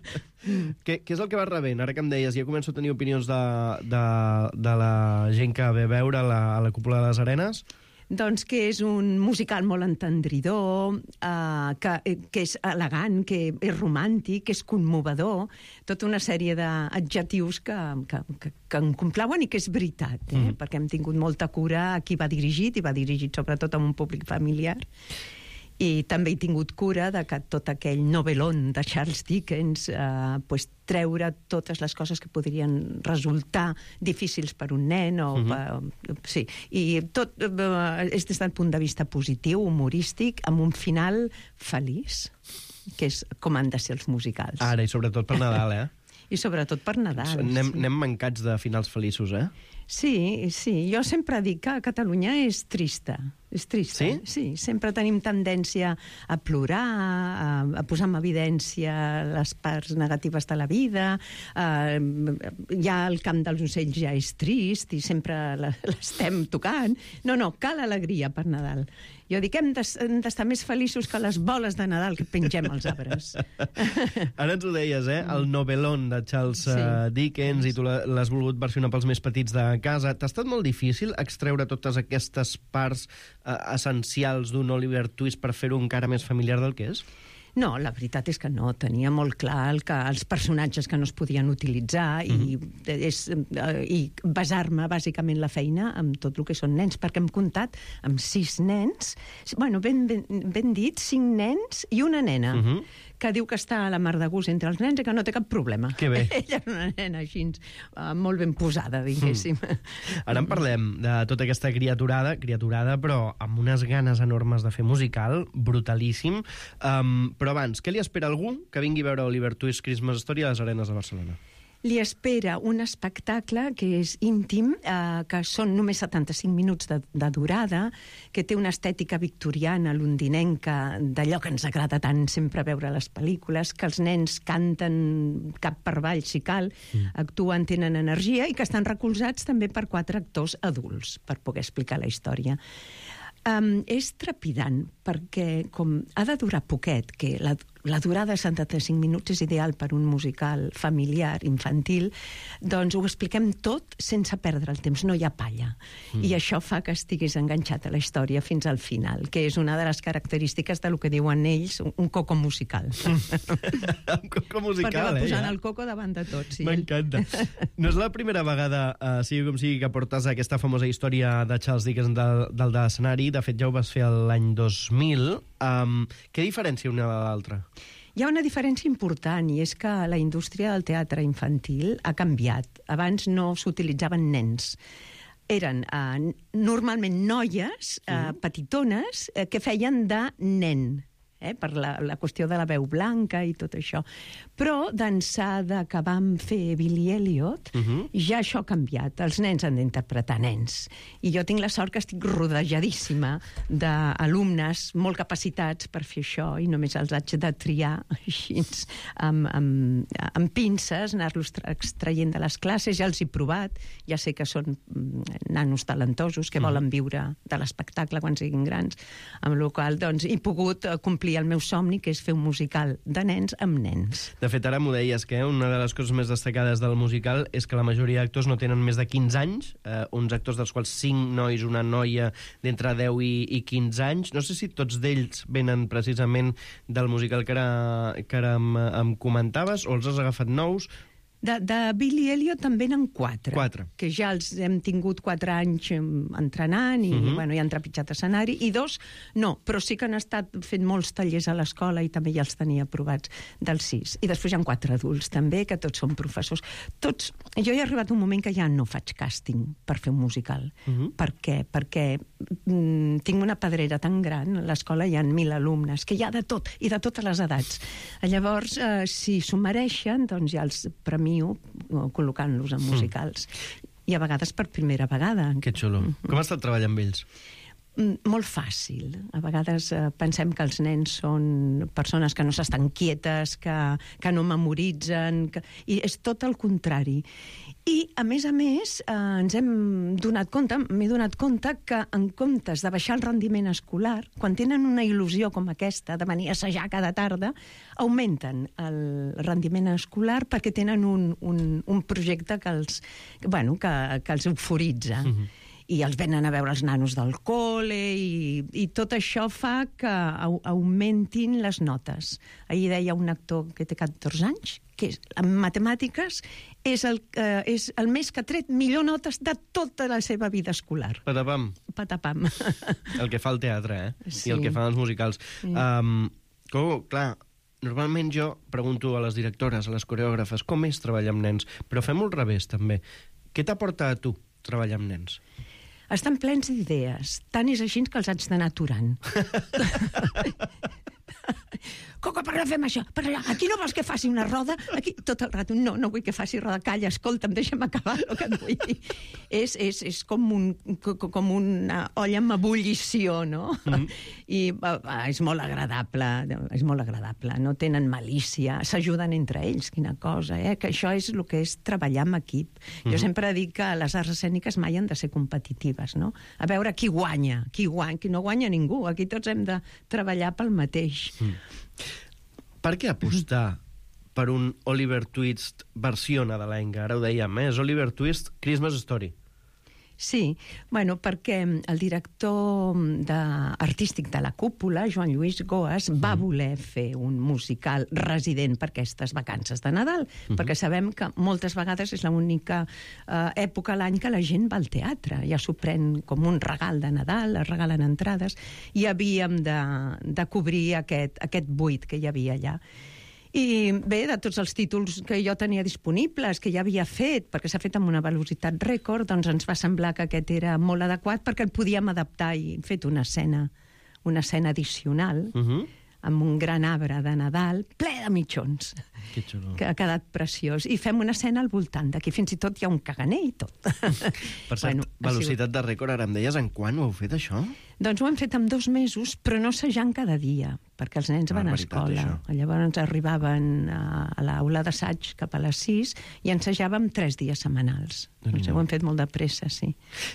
Què és el que vas rebent? Ara que em deies, ja començo a tenir opinions de la gent que ve a veure a la Cúpula de les Arenes? Doncs que és un musical molt entendridor, que és elegant, que és romàntic, que és conmovedor, tota una sèrie d'adjectius que em complauen i que és veritat, perquè hem tingut molta cura a qui va dirigit, i va dirigit sobretot a un públic familiar. I també he tingut cura de que tot aquell novel·lón de Charles Dickens treure totes les coses que podrien resultar difícils per un nen sí, i tot és des del punt de vista positiu, humorístic, amb un final feliç, que és com han de ser els musicals. Ara, i sobretot per Nadal, I sobretot per Nadal. Anem mancats de finals feliços, Sí, jo sempre dic que Catalunya és trista. És trista. Sí? Sí, sempre tenim tendència a plorar, a posar en evidència les parts negatives de la vida. Ja el Camp dels Ocells ja és trist i sempre l'estem tocant. No, cal alegria per Nadal. Jo dic que hem d'estar més feliços que les boles de Nadal que pengem als arbres. Ara ens ho deies, el novel·lón de Charles Dickens, i tu l'has volgut versionar pels més petits de casa. T'ha estat molt difícil extreure totes aquestes parts essencials d'un Oliver Twist per fer-ho encara més familiar del que és? No, la veritat és que no. Tenia molt clar els personatges que no es podien utilitzar i basar-me bàsicament la feina amb tot el que són nens, perquè hem comptat amb 6 nens, bueno, ben dit, 5 nens i una nena, que diu que està a la mar de gust entre els nens i que no té cap problema. Que bé. Ella és una nena així, molt ben posada, diguéssim. Ara en parlem de tota aquesta criaturada, però amb unes ganes enormes de fer musical, brutalíssim. Però abans, què li espera algú que vingui a veure Oliver Twist Christmas Story a les Arenes de Barcelona? Li espera un espectacle que és íntim, que són només 75 minuts de durada, que té una estètica victoriana, londinenca, d'allò que ens agrada tant sempre veure a les pel·lícules, que els nens canten cap per avall, si cal, actuen, tenen energia, i que estan recolzats també per 4 actors adults, per poder explicar la història. És trepidant, perquè com ha de durar poquet, que la durada de 75 minuts és ideal per un musical familiar, infantil, doncs ho expliquem tot sense perdre el temps, no hi ha palla. I això fa que estiguis enganxat a la història fins al final, que és una de les característiques del que diuen ells, un coco musical. Un coco musical, perquè va posant ja. el coco davant de tot. Sí. M'encanta. No és la primera vegada, sigui com sigui, que portes aquesta famosa història de Charles Dickens del d'escenari. De fet, ja ho vas fer l'any 2000. Què diferència una de l'altra? Hi ha una diferència important, i és que la indústria del teatre infantil ha canviat. Abans no s'utilitzaven nens. Eren normalment noies petitones que feien de nen, per la qüestió de la veu blanca i tot això. Però d'ençà que vam fer Billy Elliot, ja això ha canviat. Els nens han d'interpretar nens. I jo tinc la sort que estic rodejadíssima d'alumnes molt capacitats per fer això, i només els haig de triar així amb pinces, anar-los extraient de les classes. Ja els he provat, ja sé que són nanos talentosos que volen viure de l'espectacle quan siguin grans, amb la qual cosa he pogut complir el meu somni, que és fer un musical de nens amb nens. De fet, ara m'ho deies, que una de les coses més destacades del musical és que la majoria d'actors no tenen més de 15 anys, uns actors dels quals 5 nois, una noia d'entre 10 i 15 anys. No sé si tots d'ells venen precisament del musical que ara em comentaves, o els has agafat nous. De Billy Elliot també n'han 4, que ja els hem tingut 4 anys entrenant i ja han trepitjat escenari, i 2 no, però sí que han estat fent molts tallers a l'escola i també ja els tenia aprovats dels 6. I després hi ha 4 adults també, que tots són professors. Jo he arribat a un moment que ja no faig càsting per fer un musical. Per què? Perquè tinc una pedrera tan gran, a l'escola hi ha 1.000 alumnes, que hi ha de tot, i de totes les edats. Llavors, si s'ho mereixen, doncs ja els premio col·locant-los en musicals. I a vegades per primera vegada. Que xulo. Com ha estat treballar amb ells? Molt fàcil. A vegades pensem que els nens són persones que no s'estan quietes, que no memoritzen, i és tot el contrari. I, a més, m'he donat compte que en comptes de baixar el rendiment escolar, quan tenen una il·lusió com aquesta de venir a assajar cada tarda, augmenten el rendiment escolar perquè tenen un projecte que els euforitza. I els venen a veure els nanos del col·le, i tot això fa que augmentin les notes. Ahir deia un actor que té 14 anys, que en matemàtiques és el més que ha tret millor notes de tota la seva vida escolar. Patapam. Patapam. El que fa el teatre, Sí. I el que fan els musicals. Clar, normalment jo pregunto a les directores, a les coreògrafes, com és treballar amb nens? Però fem-ho al revés, també. Què t'aporta a tu treballar amb nens? Estan plens d'idees. Tant és així que els haig d'anar aturant. Coco, per què fem això? Per allà. Aquí no vols que faci una roda? Aquí, tot el rato, no vull que faci roda. Calla, escolta'm, deixa'm acabar el que et vull dir. És com una olla amb ebullició, no? I és molt agradable, no tenen malícia, s'ajuden entre ells, quina cosa, que això és el que és treballar amb equip. Jo sempre dic que les arts escèniques mai han de ser competitives, no? A veure qui guanya, qui no guanya ningú, aquí tots hem de treballar pel mateix. Per què apostar per un Oliver Twist versió nadalenca? Ara ho dèiem, és Oliver Twist Christmas Story. Sí, perquè el director artístic de la Cúpula, Joan Lluís Goas, va voler fer un musical resident per aquestes vacances de Nadal, perquè sabem que moltes vegades és l'única època a l'any que la gent va al teatre, ja s'ho pren com un regal de Nadal, es regalen entrades, i havíem de cobrir aquest buit que hi havia allà. I bé, de tots els títols que jo tenia disponibles, que ja havia fet, perquè s'ha fet amb una velocitat rècord, doncs ens va semblar que aquest era molt adequat perquè el podíem adaptar, i hem fet una escena addicional, amb un gran arbre de Nadal ple de mitjons, que ha quedat preciós. I fem una escena al voltant d'aquí, fins i tot hi ha un caganer i tot. Per cert, velocitat de rècord, ara em deies en quan ho heu fet, això? Doncs ho hem fet en 2 mesos, però no assajant cada dia, perquè els nens van a escola. Llavors arribaven a l'aula d'assaig cap a les 6 i ensajàvem 3 dies setmanals. Doncs ho hem fet molt de pressa, sí.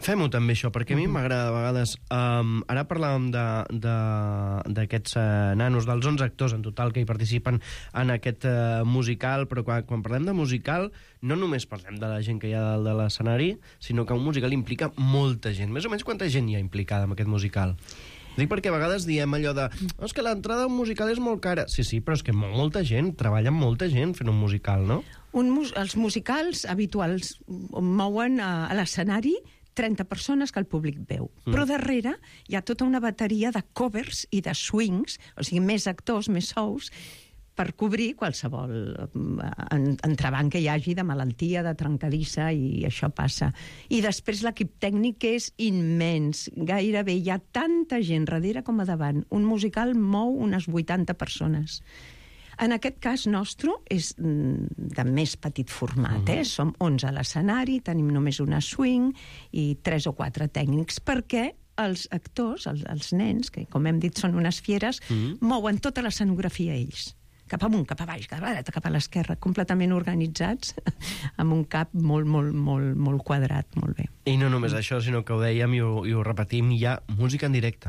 Fem-ho també, això, perquè a mi m'agrada a vegades. Ara parlàvem d'aquests nanos, dels 11 actors en total que hi participen en aquest musical, però quan parlem de musical no només parlem de la gent que hi ha dalt de l'escenari, sinó que un musical implica molta gent. Més o menys quanta gent hi ha implicada en aquest musical? Dic perquè a vegades diem allò de és que l'entrada a un musical és molt cara. Sí, però és que molta gent, treballa molta gent fent un musical, no? Els musicals habituals mouen a l'escenari 30 persones que el públic veu. Però darrere hi ha tota una bateria de covers i de swings, o sigui, més actors, més sous, per cobrir qualsevol entrebanc que hi hagi de malaltia, de trencadissa, i això passa. I després l'equip tècnic és immens. Gairebé hi ha tanta gent darrere com a davant. Un musical mou unes 80 persones. En aquest cas nostre és de més petit format, Som 11 a l'escenari, tenim només una swing i 3 o 4 tècnics, perquè els actors, els nens, que com hem dit són unes fieres, mouen tota l'escenografia ells. Cap amunt, cap a baix, cap a la dreta, cap a l'esquerra, completament organitzats, amb un cap molt quadrat, molt bé. I no només això, sinó que ho dèiem i ho repetim, hi ha música en directe.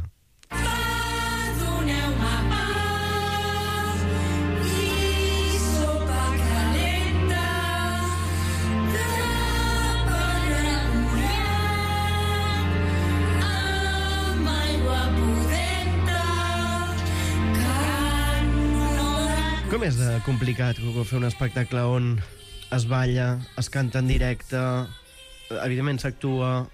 Com és de complicat fer un espectacle on es balla, es canta en directe, evidentment s'actua?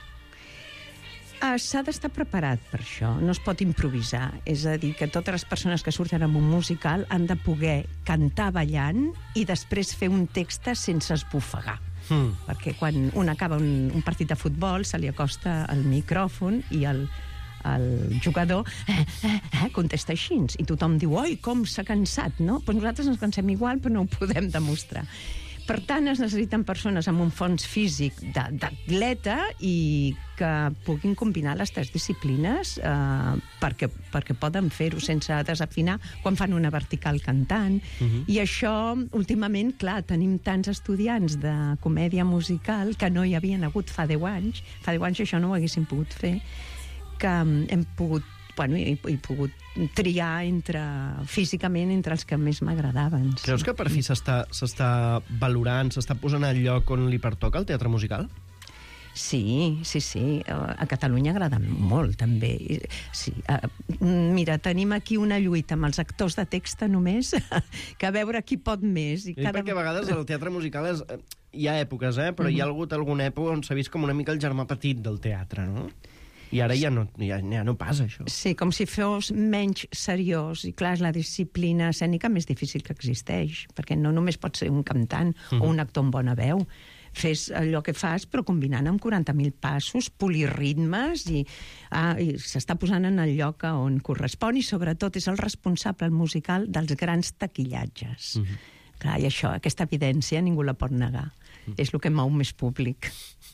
S'ha d'estar preparat per això, no es pot improvisar. És a dir, que totes les persones que surten en un musical han de poder cantar ballant i després fer un text sense esbufegar. Perquè quan un acaba un partit de futbol se li acosta el micròfon i el jugador contesta així, i tothom diu, oi, com s'ha cansat, no? Doncs nosaltres ens cansem igual, però no ho podem demostrar. Per tant, es necessiten persones amb un fons físic d'atleta i que puguin combinar les 3 disciplines perquè poden fer-ho sense desafinar quan fan una vertical cantant. I això, últimament, clar, tenim tants estudiants de comèdia musical que no hi havien hagut fa 10 anys. Fa 10 anys això no ho haguéssim pogut fer, que hem pogut triar físicament entre els que més m'agradaven. Creus que per fi s'està valorant, s'està posant al lloc on li pertoca el teatre musical? Sí. A Catalunya agrada molt, també. Sí. Mira, tenim aquí una lluita amb els actors de text només, que a veure qui pot més. Perquè a vegades el teatre musical hi ha èpoques, però hi ha hagut alguna època on s'ha vist com una mica el germà petit del teatre, no? I ara ja no passa, això. Sí, com si fos menys seriós. I clar, és la disciplina escènica més difícil que existeix, perquè no només pot ser un cantant o un actor amb bona veu. Fes allò que fas, però combinant amb 40.000 passos, polirritmes, i s'està posant en el lloc on correspon, i sobretot és el responsable, el musical, dels grans taquillatges. Clar, i això, aquesta evidència, ningú la pot negar. És el que mou més públic.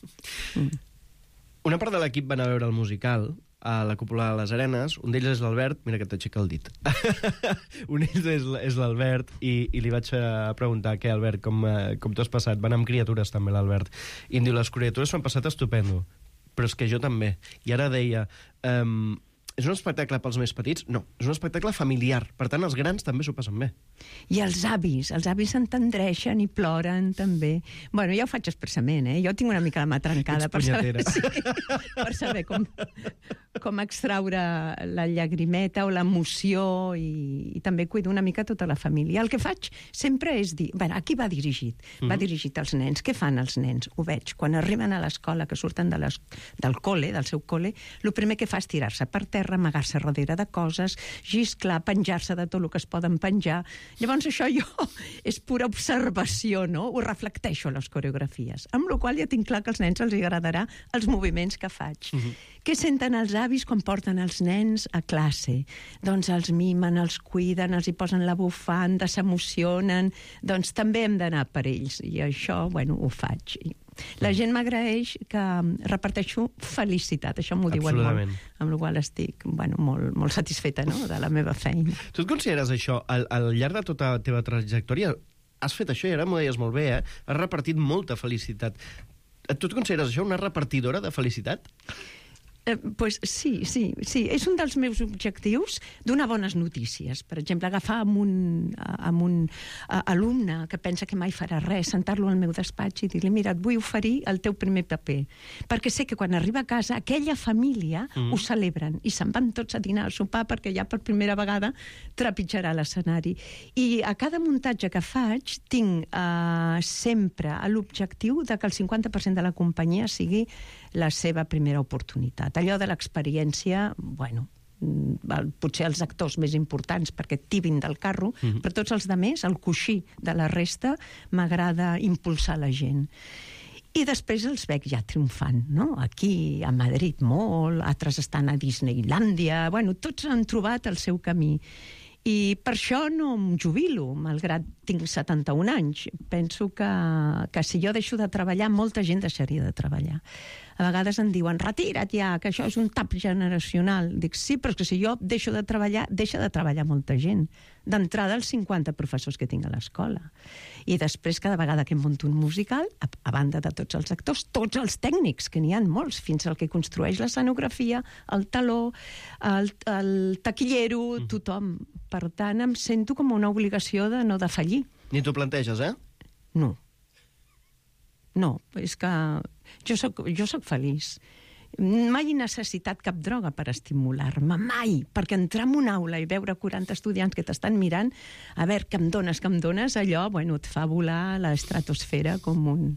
Una part de l'equip va anar a veure el musical a la Cúpula de les Arenes. Un d'ells és l'Albert. Mira que t'aixeca el dit. Un d'ells és l'Albert i li vaig preguntar què, Albert, com t'ho has passat? Va anar amb criatures, també, l'Albert. I em diu, les criatures s'ho han passat estupendo, però és que jo també. I ara deia, és un espectacle pels més petits? No, és un espectacle familiar. Per tant, els grans també s'ho passen bé. I els avis s'entendreixen i ploren, també. Bueno, ja ho faig expressament, Jo tinc una mica la mà trencada per saber com extraure la llagrimeta o l'emoció, i també cuido una mica tota la família. El que faig sempre és dir, a qui va dirigit? Va dirigit als nens. Què fan els nens? Ho veig. Quan arriben a l'escola, que surten del col·le, del seu col·le, el primer que fa és tirar-se per terra, amagar-se darrere de coses, gisclar, penjar-se de tot el que es poden penjar. Llavors això és pura observació, no? Ho reflecteixo a les coreografies, amb la qual ja tinc clar que als nens els agradarà els moviments que faig. Què senten els avis quan porten els nens a classe? Doncs els mimen, els cuiden, els hi posen la bufanda, s'emocionen. Doncs també hem d'anar per ells, i això, ho faig. La gent m'agraeix que reparteixo felicitat, això m'ho diuen molt, amb la qual estic molt satisfeta, no?, de la meva feina. Tu et consideres això, al llarg de tota la teva trajectòria, has fet això, i ara m'ho deies molt bé, has repartit molta felicitat. Tu et consideres això una repartidora de felicitat? Pues sí. És un dels meus objectius donar bones notícies. Per exemple, agafar amb un alumne que pensa que mai farà res, sentar-lo al meu despatx i dir-li, mira, et vull oferir el teu primer paper. Perquè sé que quan arriba a casa aquella família ho celebren i se'n van tots a dinar, a sopar, perquè ja per primera vegada trepitjarà l'escenari. I a cada muntatge que faig tinc sempre l'objectiu de que el 50% de la companyia sigui la seva primera oportunitat. Allò de l'experiència, bueno, potser els actors més importants perquè tibin del carro, però tots els altres, el coixí de la resta, m'agrada impulsar la gent. I després els veig ja triomfant, no? Aquí, a Madrid molt, altres estan a Disneylàndia, bueno, tots han trobat el seu camí. I per això no em jubilo, malgrat tinc 71 anys. Penso que si jo deixo de treballar, molta gent deixaria de treballar. A vegades em diuen, retira't ja, que això és un tap generacional. Dic, sí, però és que si jo deixo de treballar, deixa de treballar molta gent. D'entrada, els 50 professors que tinc a l'escola. I després, cada vegada que munto un musical, a banda de tots els actors, tots els tècnics, que n'hi ha molts, fins al que construeix l'escenografia, el taló, el taquillero, tothom. Per tant, em sento com una obligació de no defallir. Ni t'ho planteges, No. No, és que jo soc feliç. Mai he necessitat cap droga per estimular-me, mai, perquè entrar en una aula i veure 40 estudiants que t'estan mirant, a veure, què em dones, allò, bueno, et fa volar a l'estratosfera com un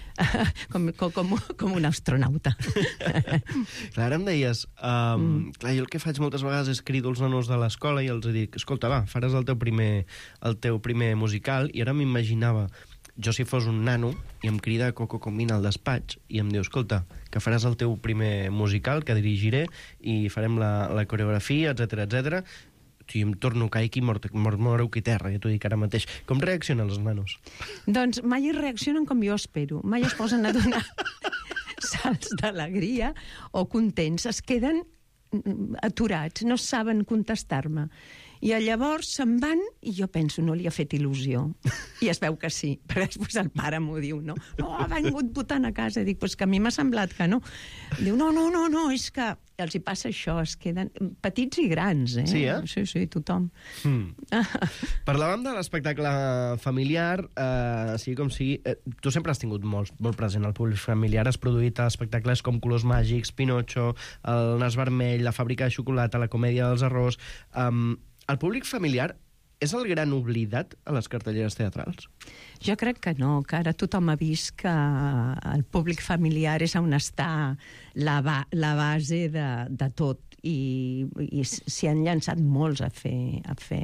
astronauta. Clar, ara em deies, clar, jo el que faig moltes vegades és crido els nanos de l'escola i els dic, escolta, va, faràs el teu primer musical, i ara m'imaginava jo si fos un nano i em crida Coco Comina al despatx i em diu, escolta, que faràs el teu primer musical, que dirigiré i farem la coreografia, etc. I em torno caic i moro qui terra, ja t'ho dic ara mateix. Com reaccionen els nanos? Doncs mai reaccionen com jo espero. Mai es posen a donar salts d'alegria o contents. Es queden aturats, no saben contestar-me. I llavors se'n van i jo penso, no li ha fet il·lusió. I es veu que sí, perquè després el pare m'ho diu, no, ha vingut votant a casa. I dic, pues que a mi m'ha semblat que no. Diu, no, és que els hi passa això, es queden petits i grans, Sí, Sí, tothom. Parlàvem de l'espectacle familiar, sigui com sigui, tu sempre has tingut molt present el públic familiar, has produït espectacles com Colors Màgics, Pinocho, El nas vermell, La fàbrica de xocolata, La comèdia dels errors. El públic familiar és el gran oblidat a les cartelleres teatrals? Jo crec que no, que ara tothom ha vist que el públic familiar és on està la base de tot, i s'hi han llançat molts a fer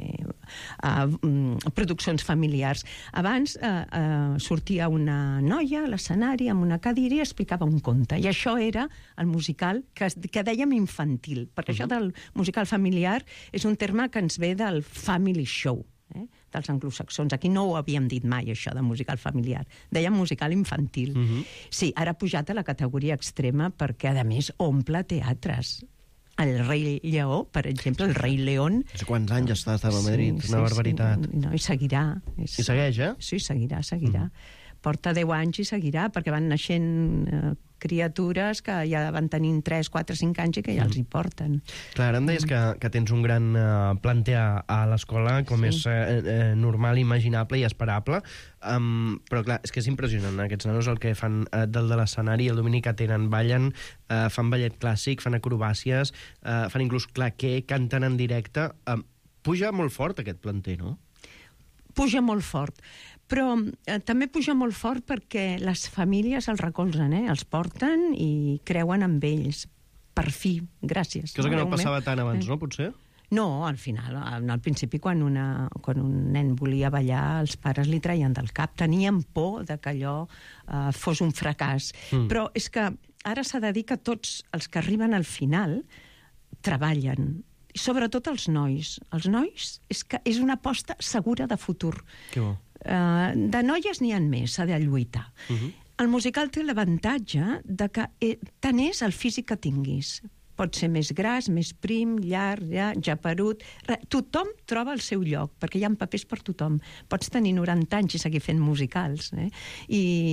produccions familiars. Abans sortia una noia a l'escenari amb una cadira i explicava un conte, i això era el musical que dèiem infantil, perquè això del musical familiar és un terme que ens ve del family show, dels anglosaxons. Aquí no ho havíem dit mai, això de musical familiar. Dèiem musical infantil. Sí, ara ha pujat a la categoria extrema perquè, a més, omple teatres. El Rei Lleó, per exemple, el Rei León... No sé quants anys estava a Madrid, una barbaritat. Sí, no, i seguirà. I segueix, Sí, seguirà. Porta 10 anys i seguirà, perquè van naixent criatures que ja van tenint 3, 4, 5 anys i que ja els hi porten. Clar, ara em deies que tens un gran planter a l'escola, com és normal, imaginable i esperable, però clar, és que és impressionant. Aquests nanos el que fan del de l'escenari, el domini que tenen, ballen, fan ballet clàssic, fan acrobàcies, fan inclús claqué, canten en directe. Puja molt fort aquest planter, no? Puja molt fort, però també puja molt fort perquè les famílies els recolzen, els porten i creuen en ells. Per fi, gràcies. Cosa que no passava tant abans, no, potser? No, al final, al principi, quan un nen volia ballar, els pares li traien del cap. Tenien por de que allò fos un fracàs. Però és que ara s'ha de dir que tots els que arriben al final treballen, i sobretot els nois. Els nois és una aposta segura de futur. Que bo. De noies n'hi ha més, s'ha de lluitar. El musical té l'avantatge de que tant és el físic que tinguis. Pot ser més gras, més prim, llarg, japerut... Tothom troba el seu lloc, perquè hi ha papers per tothom. Pots tenir 90 anys i seguir fent musicals, I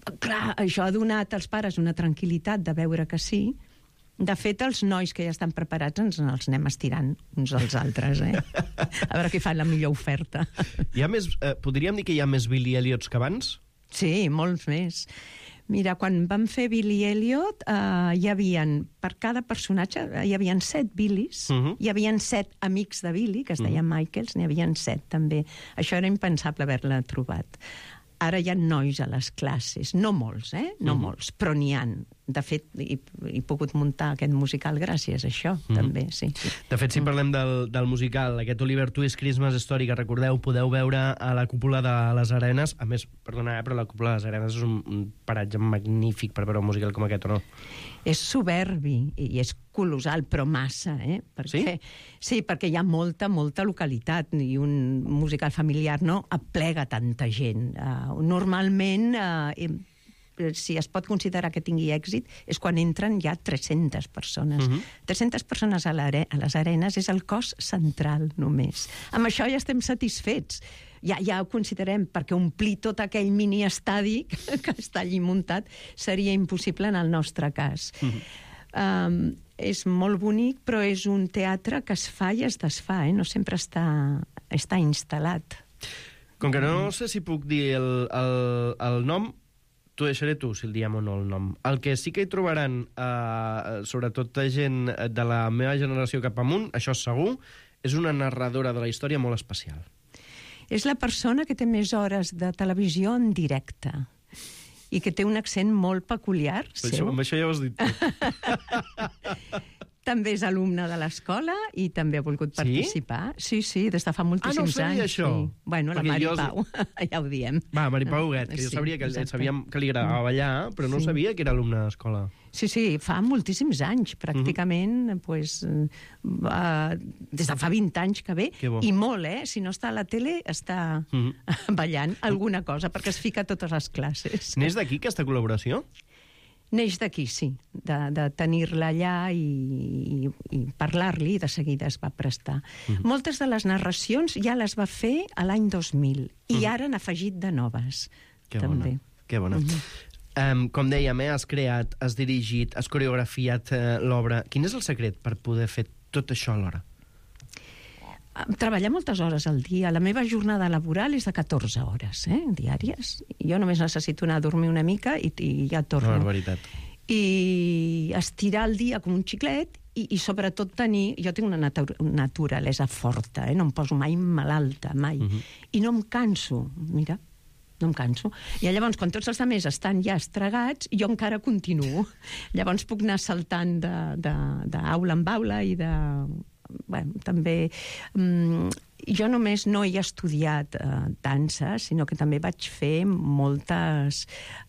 Clar, això ha donat als pares una tranquil·litat de veure que sí. De fet, els nois que ja estan preparats ens els anem estirant uns als altres, A veure qui fa la millor oferta. Hi ha més, podríem dir que hi ha més Billy Elliots que abans? Sí, molts més. Mira, quan vam fer Billy Elliot, hi havia, per cada personatge, hi havia 7 Billys, hi havia 7 amics de Billy, que es deien Michaels, n'hi havia 7 també. Això era impensable haver-la trobat. Ara hi ha nois a les classes, no molts, no molts, però n'hi ha. De fet, he pogut muntar aquest musical gràcies a això, també, sí. De fet, si parlem del musical, aquest Oliver Twist Christmas Story, que recordeu, podeu veure a la cúpula de les Arenes. A més, perdona, però la cúpula de les Arenes és un paratge magnífic per veure un musical com aquest, o no? És soberbi i és colossal, però massa, Perquè, sí, perquè hi ha molta localitat i un musical familiar no aplega tanta gent. Normalment, si es pot considerar que tingui èxit, és quan entren ja 300 persones. 300 persones a les Arenes és el cos central, només. Amb això ja estem satisfets. Ja ho considerem, perquè omplir tot aquell mini-estadi que està allí muntat seria impossible en el nostre cas. És molt bonic, però és un teatre que es fa i es desfà, no sempre està instal·lat. Com que no sé si puc dir el nom, t'ho deixaré tu, si el diem o no, el nom. El que sí que hi trobaran, sobretot gent de la meva generació cap amunt, això és segur, és una narradora de la història molt especial. És la persona que té més hores de televisió en directe i que té un accent molt peculiar. Amb això ja ho has dit tot. També és alumne de l'escola i també ha volgut participar. Sí, des de fa moltíssims anys. Ah, no sabia això? Bueno, la Mari Pau, ja ho diem. Va, Mari Pau Huguet, que jo sabia que li agradava ballar, però no sabia que era alumne d'escola. Sí, fa moltíssims anys, pràcticament, des de fa 20 anys que ve, i molt, si no està a la tele, està ballant alguna cosa, perquè es fica a totes les classes. N'és d'aquí, aquesta col·laboració? Neix d'aquí, sí, de tenir-la allà i parlar-li, de seguida es va prestar. Moltes de les narracions ja les va fer a l'any 2000 i ara n'ha afegit de noves. Que bona. Com dèiem, has creat, has dirigit, has coreografiat l'obra. Quin és el secret per poder fer tot això alhora? Treballar moltes hores al dia. La meva jornada laboral és de 14 hores, diàries. Jo només necessito anar a dormir una mica i ja torno. Una barbaritat. I estirar el dia com un xiclet i sobretot tenir... Jo tinc una naturalesa forta, no em poso mai malalta, mai. I no em canso, mira, no em canso. I llavors, quan tots els altres estan ja estregats, jo encara continuo. Llavors puc anar saltant d'aula en aula i de... Bueno, també jo només no he estudiat dansa, sinó que també vaig fer molts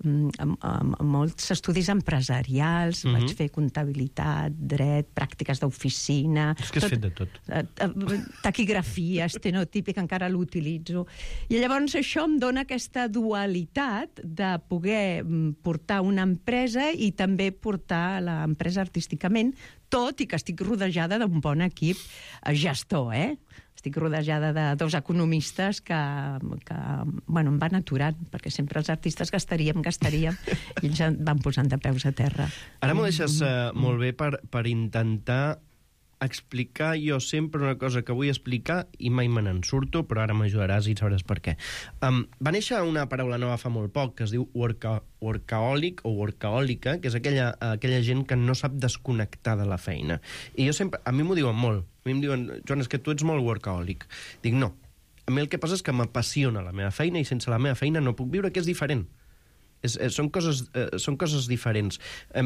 estudis empresarials, vaig fer comptabilitat, dret, pràctiques d'oficina... És que has fet de tot. Taquigrafia, estenotip, encara l'utilitzo. I llavors això em dona aquesta dualitat de poder portar una empresa i també portar l'empresa artísticament, tot i que estic rodejada d'un bon equip gestor, Estic rodejada de 2 economistes que em van aturant, perquè sempre els artistes gastaríem, i ells van posant de peus a terra. Ara m'ho deixes molt bé per intentar explicar jo sempre una cosa que vull explicar i mai me n'en surto, però ara m'ajudaràs i sabràs per què. Va néixer una paraula nova fa molt poc que es diu workaholic o workahòlica, que és aquella gent que no sap desconnectar de la feina. I jo sempre, a mi m'ho diuen molt. A mi em diuen, Joan, és que tu ets molt workaholic. Dic, no. A mi el que passa és que m'apassiona la meva feina i sense la meva feina no puc viure, que és diferent. Són coses diferents.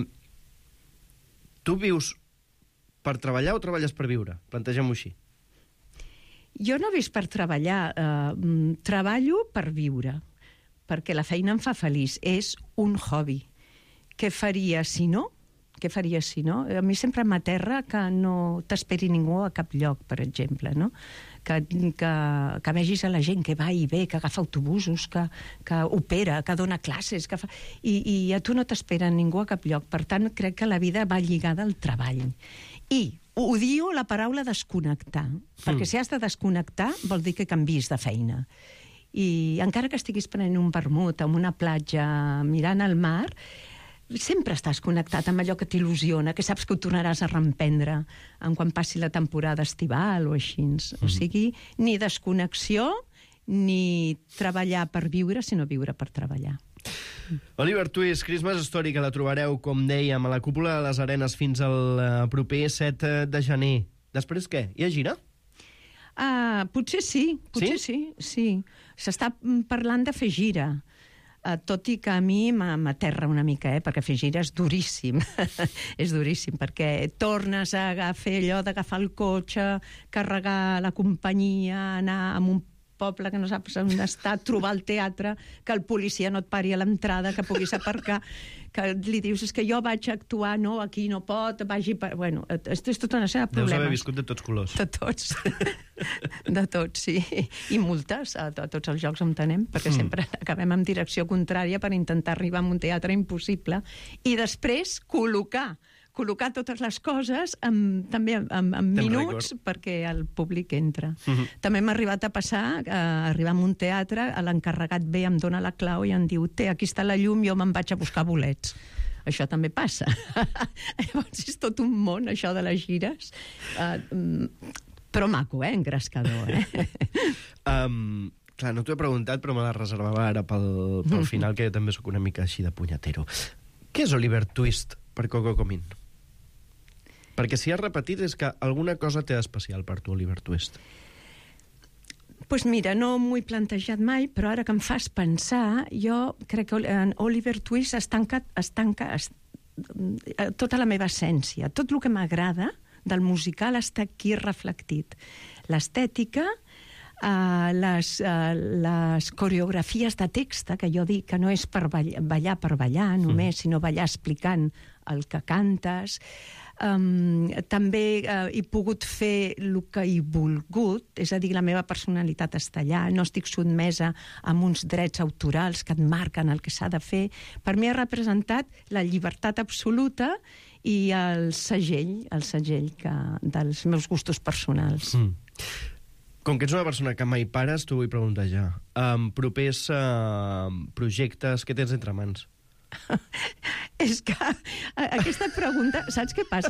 Tu vius per treballar o treballes per viure? Plantegem-ho així. Jo no he vist per treballar. Treballo per viure, perquè la feina em fa feliç. És un hobby. Què faria si no? A mi sempre m'aterra que no t'esperi ningú a cap lloc, per exemple, no? Que vegis a la gent que va i ve, que agafa autobusos, que opera, que dona classes, i a tu no t'espera ningú a cap lloc. Per tant, crec que la vida va lligada al treball. I odio la paraula desconnectar, perquè si has de desconnectar vol dir que canvis de feina. i encara que estiguis prenent un vermut en una platja mirant el mar, sempre estàs connectat amb allò que t'il·lusiona, que saps que ho tornaràs a reemprendre quan passi la temporada estival o així. O sigui, ni desconnexió ni treballar per viure, sinó viure per treballar. Oliver Twist, Christmas Story, que la trobareu, com dèiem, a la cúpula de les Arenes fins al proper 7 de gener. Després què? Hi ha gira? Potser sí. S'està parlant de fer gira. Tot i que a mi m'aterra una mica, perquè fer gira és duríssim. És duríssim, perquè tornes a fer allò d'agafar el cotxe, carregar la companyia, anar a un poble que no saps on està, trobar el teatre, que el policia no et pari a l'entrada, que puguis aparcar, que li dius, és que jo vaig actuar, no, aquí no pot, vagi per... Bueno, és tota una sèrie de problemes. Deus haver viscut de tots colors. De tots. De tots, sí. I multes a tots els llocs on anem, perquè sempre acabem en direcció contrària per intentar arribar a un teatre impossible. I després col·locar totes les coses també en minuts perquè el públic entra. També m'ha arribat a passar, arribar a un teatre, l'encarregat ve, em dona la clau i em diu, aquí està la llum, jo me'n vaig a buscar bolets. Això també passa. Llavors és tot un món, això de les gires. Però maco, engrescador. Clar, no t'ho he preguntat, però me la reservava ara pel final, que jo també sóc una mica així de punyatero. Què és Oliver Twist per Coco Comín? Perquè si has repetit és que alguna cosa té d'especial per tu, Oliver Twist. Doncs mira, no m'ho he plantejat mai, però ara que em fas pensar, jo crec que en Oliver Twist es tanca tota la meva essència. Tot el que m'agrada del musical està aquí reflectit. L'estètica, les coreografies de text, que jo dic que no és per ballar per ballar només, sinó ballar explicant el que cantes. També he pogut fer el que he volgut, és a dir, la meva personalitat està allà, no estic sotmesa a uns drets autorals que et marquen el que s'ha de fer. Per mi ha representat la llibertat absoluta i el segell dels meus gustos personals. Com que ets una persona que mai pares, t'ho vull preguntar ja. Propers projectes, què tens entre mans? És que aquesta pregunta, saps què passa?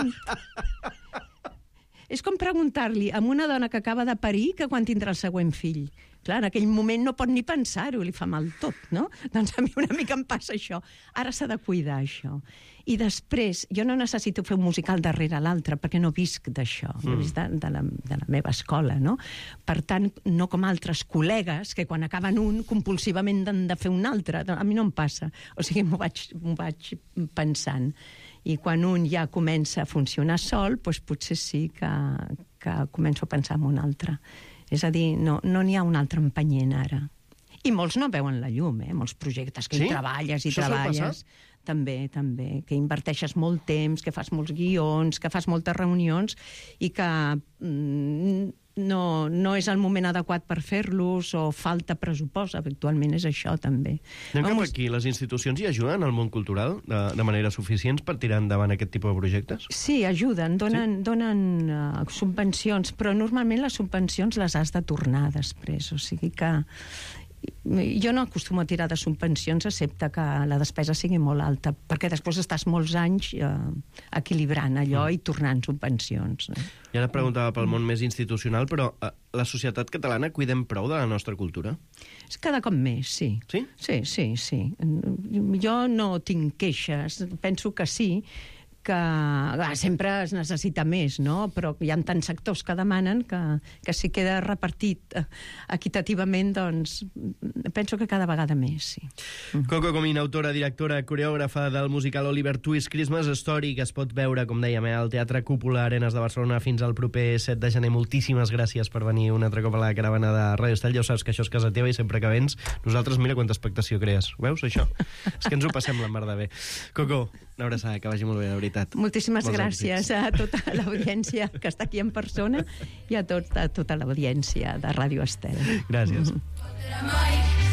És com preguntar-li a una dona que acaba de parir que quan tindrà el següent fill. Clar, en aquell moment no pot ni pensar-ho, li fa mal tot, no? Doncs a mi una mica em passa això. Ara s'ha de cuidar, això. I després, jo no necessito fer un musical darrere l'altre, perquè no visc d'això, no visc de la meva escola, no? Per tant, no com altres col·legues, que quan acaben un, compulsivament han de fer un altre. A mi no em passa. O sigui, m'ho vaig pensant. I quan un ja comença a funcionar sol, doncs potser sí que començo a pensar en un altre. És a dir, no n'hi ha un altre empenyent ara. I molts no veuen la llum, molts projectes que hi treballes i treballes. També, que inverteixes molt temps, que fas molts guions, que fas moltes reunions i que no és el moment adequat per fer-los o falta pressupost, actualment és això també. Anem cap aquí, les institucions hi ajuden al món cultural de manera suficient per tirar endavant aquest tipus de projectes? Sí, ajuden, donen subvencions, però normalment les subvencions les has de tornar després, o sigui que jo no acostumo a tirar de subvencions excepte que la despesa sigui molt alta, perquè després estàs molts anys equilibrant allò i tornant subvencions. I ara et preguntava pel món més institucional, però la societat catalana cuidem prou de la nostra cultura? Cada cop més, sí. Sí? Sí. Jo no tinc queixes, penso que sí, que sempre es necessita més, no? Però hi ha tants sectors que demanen que si queda repartit equitativament, doncs penso que cada vegada més, sí. Coco Comín, autora, directora, coreògrafa del musical Oliver Twist Christmas Story, que es pot veure, com dèiem, al Teatre Cúpula Arenes de Barcelona fins al proper 7 de gener. Moltíssimes gràcies per venir un altre cop a la caravana de Ràdio Estel. Ja ho saps que això és casa teva i sempre que vens, nosaltres mira quanta expectació crees. Ho veus, això? És que ens ho passem la mar de bé. Coco, una abraçada, que vagi molt bé, de veritat. Moltíssimes gràcies a tota l'audiència que està aquí en persona i a tota l'audiència de Ràdio Estel. Gràcies.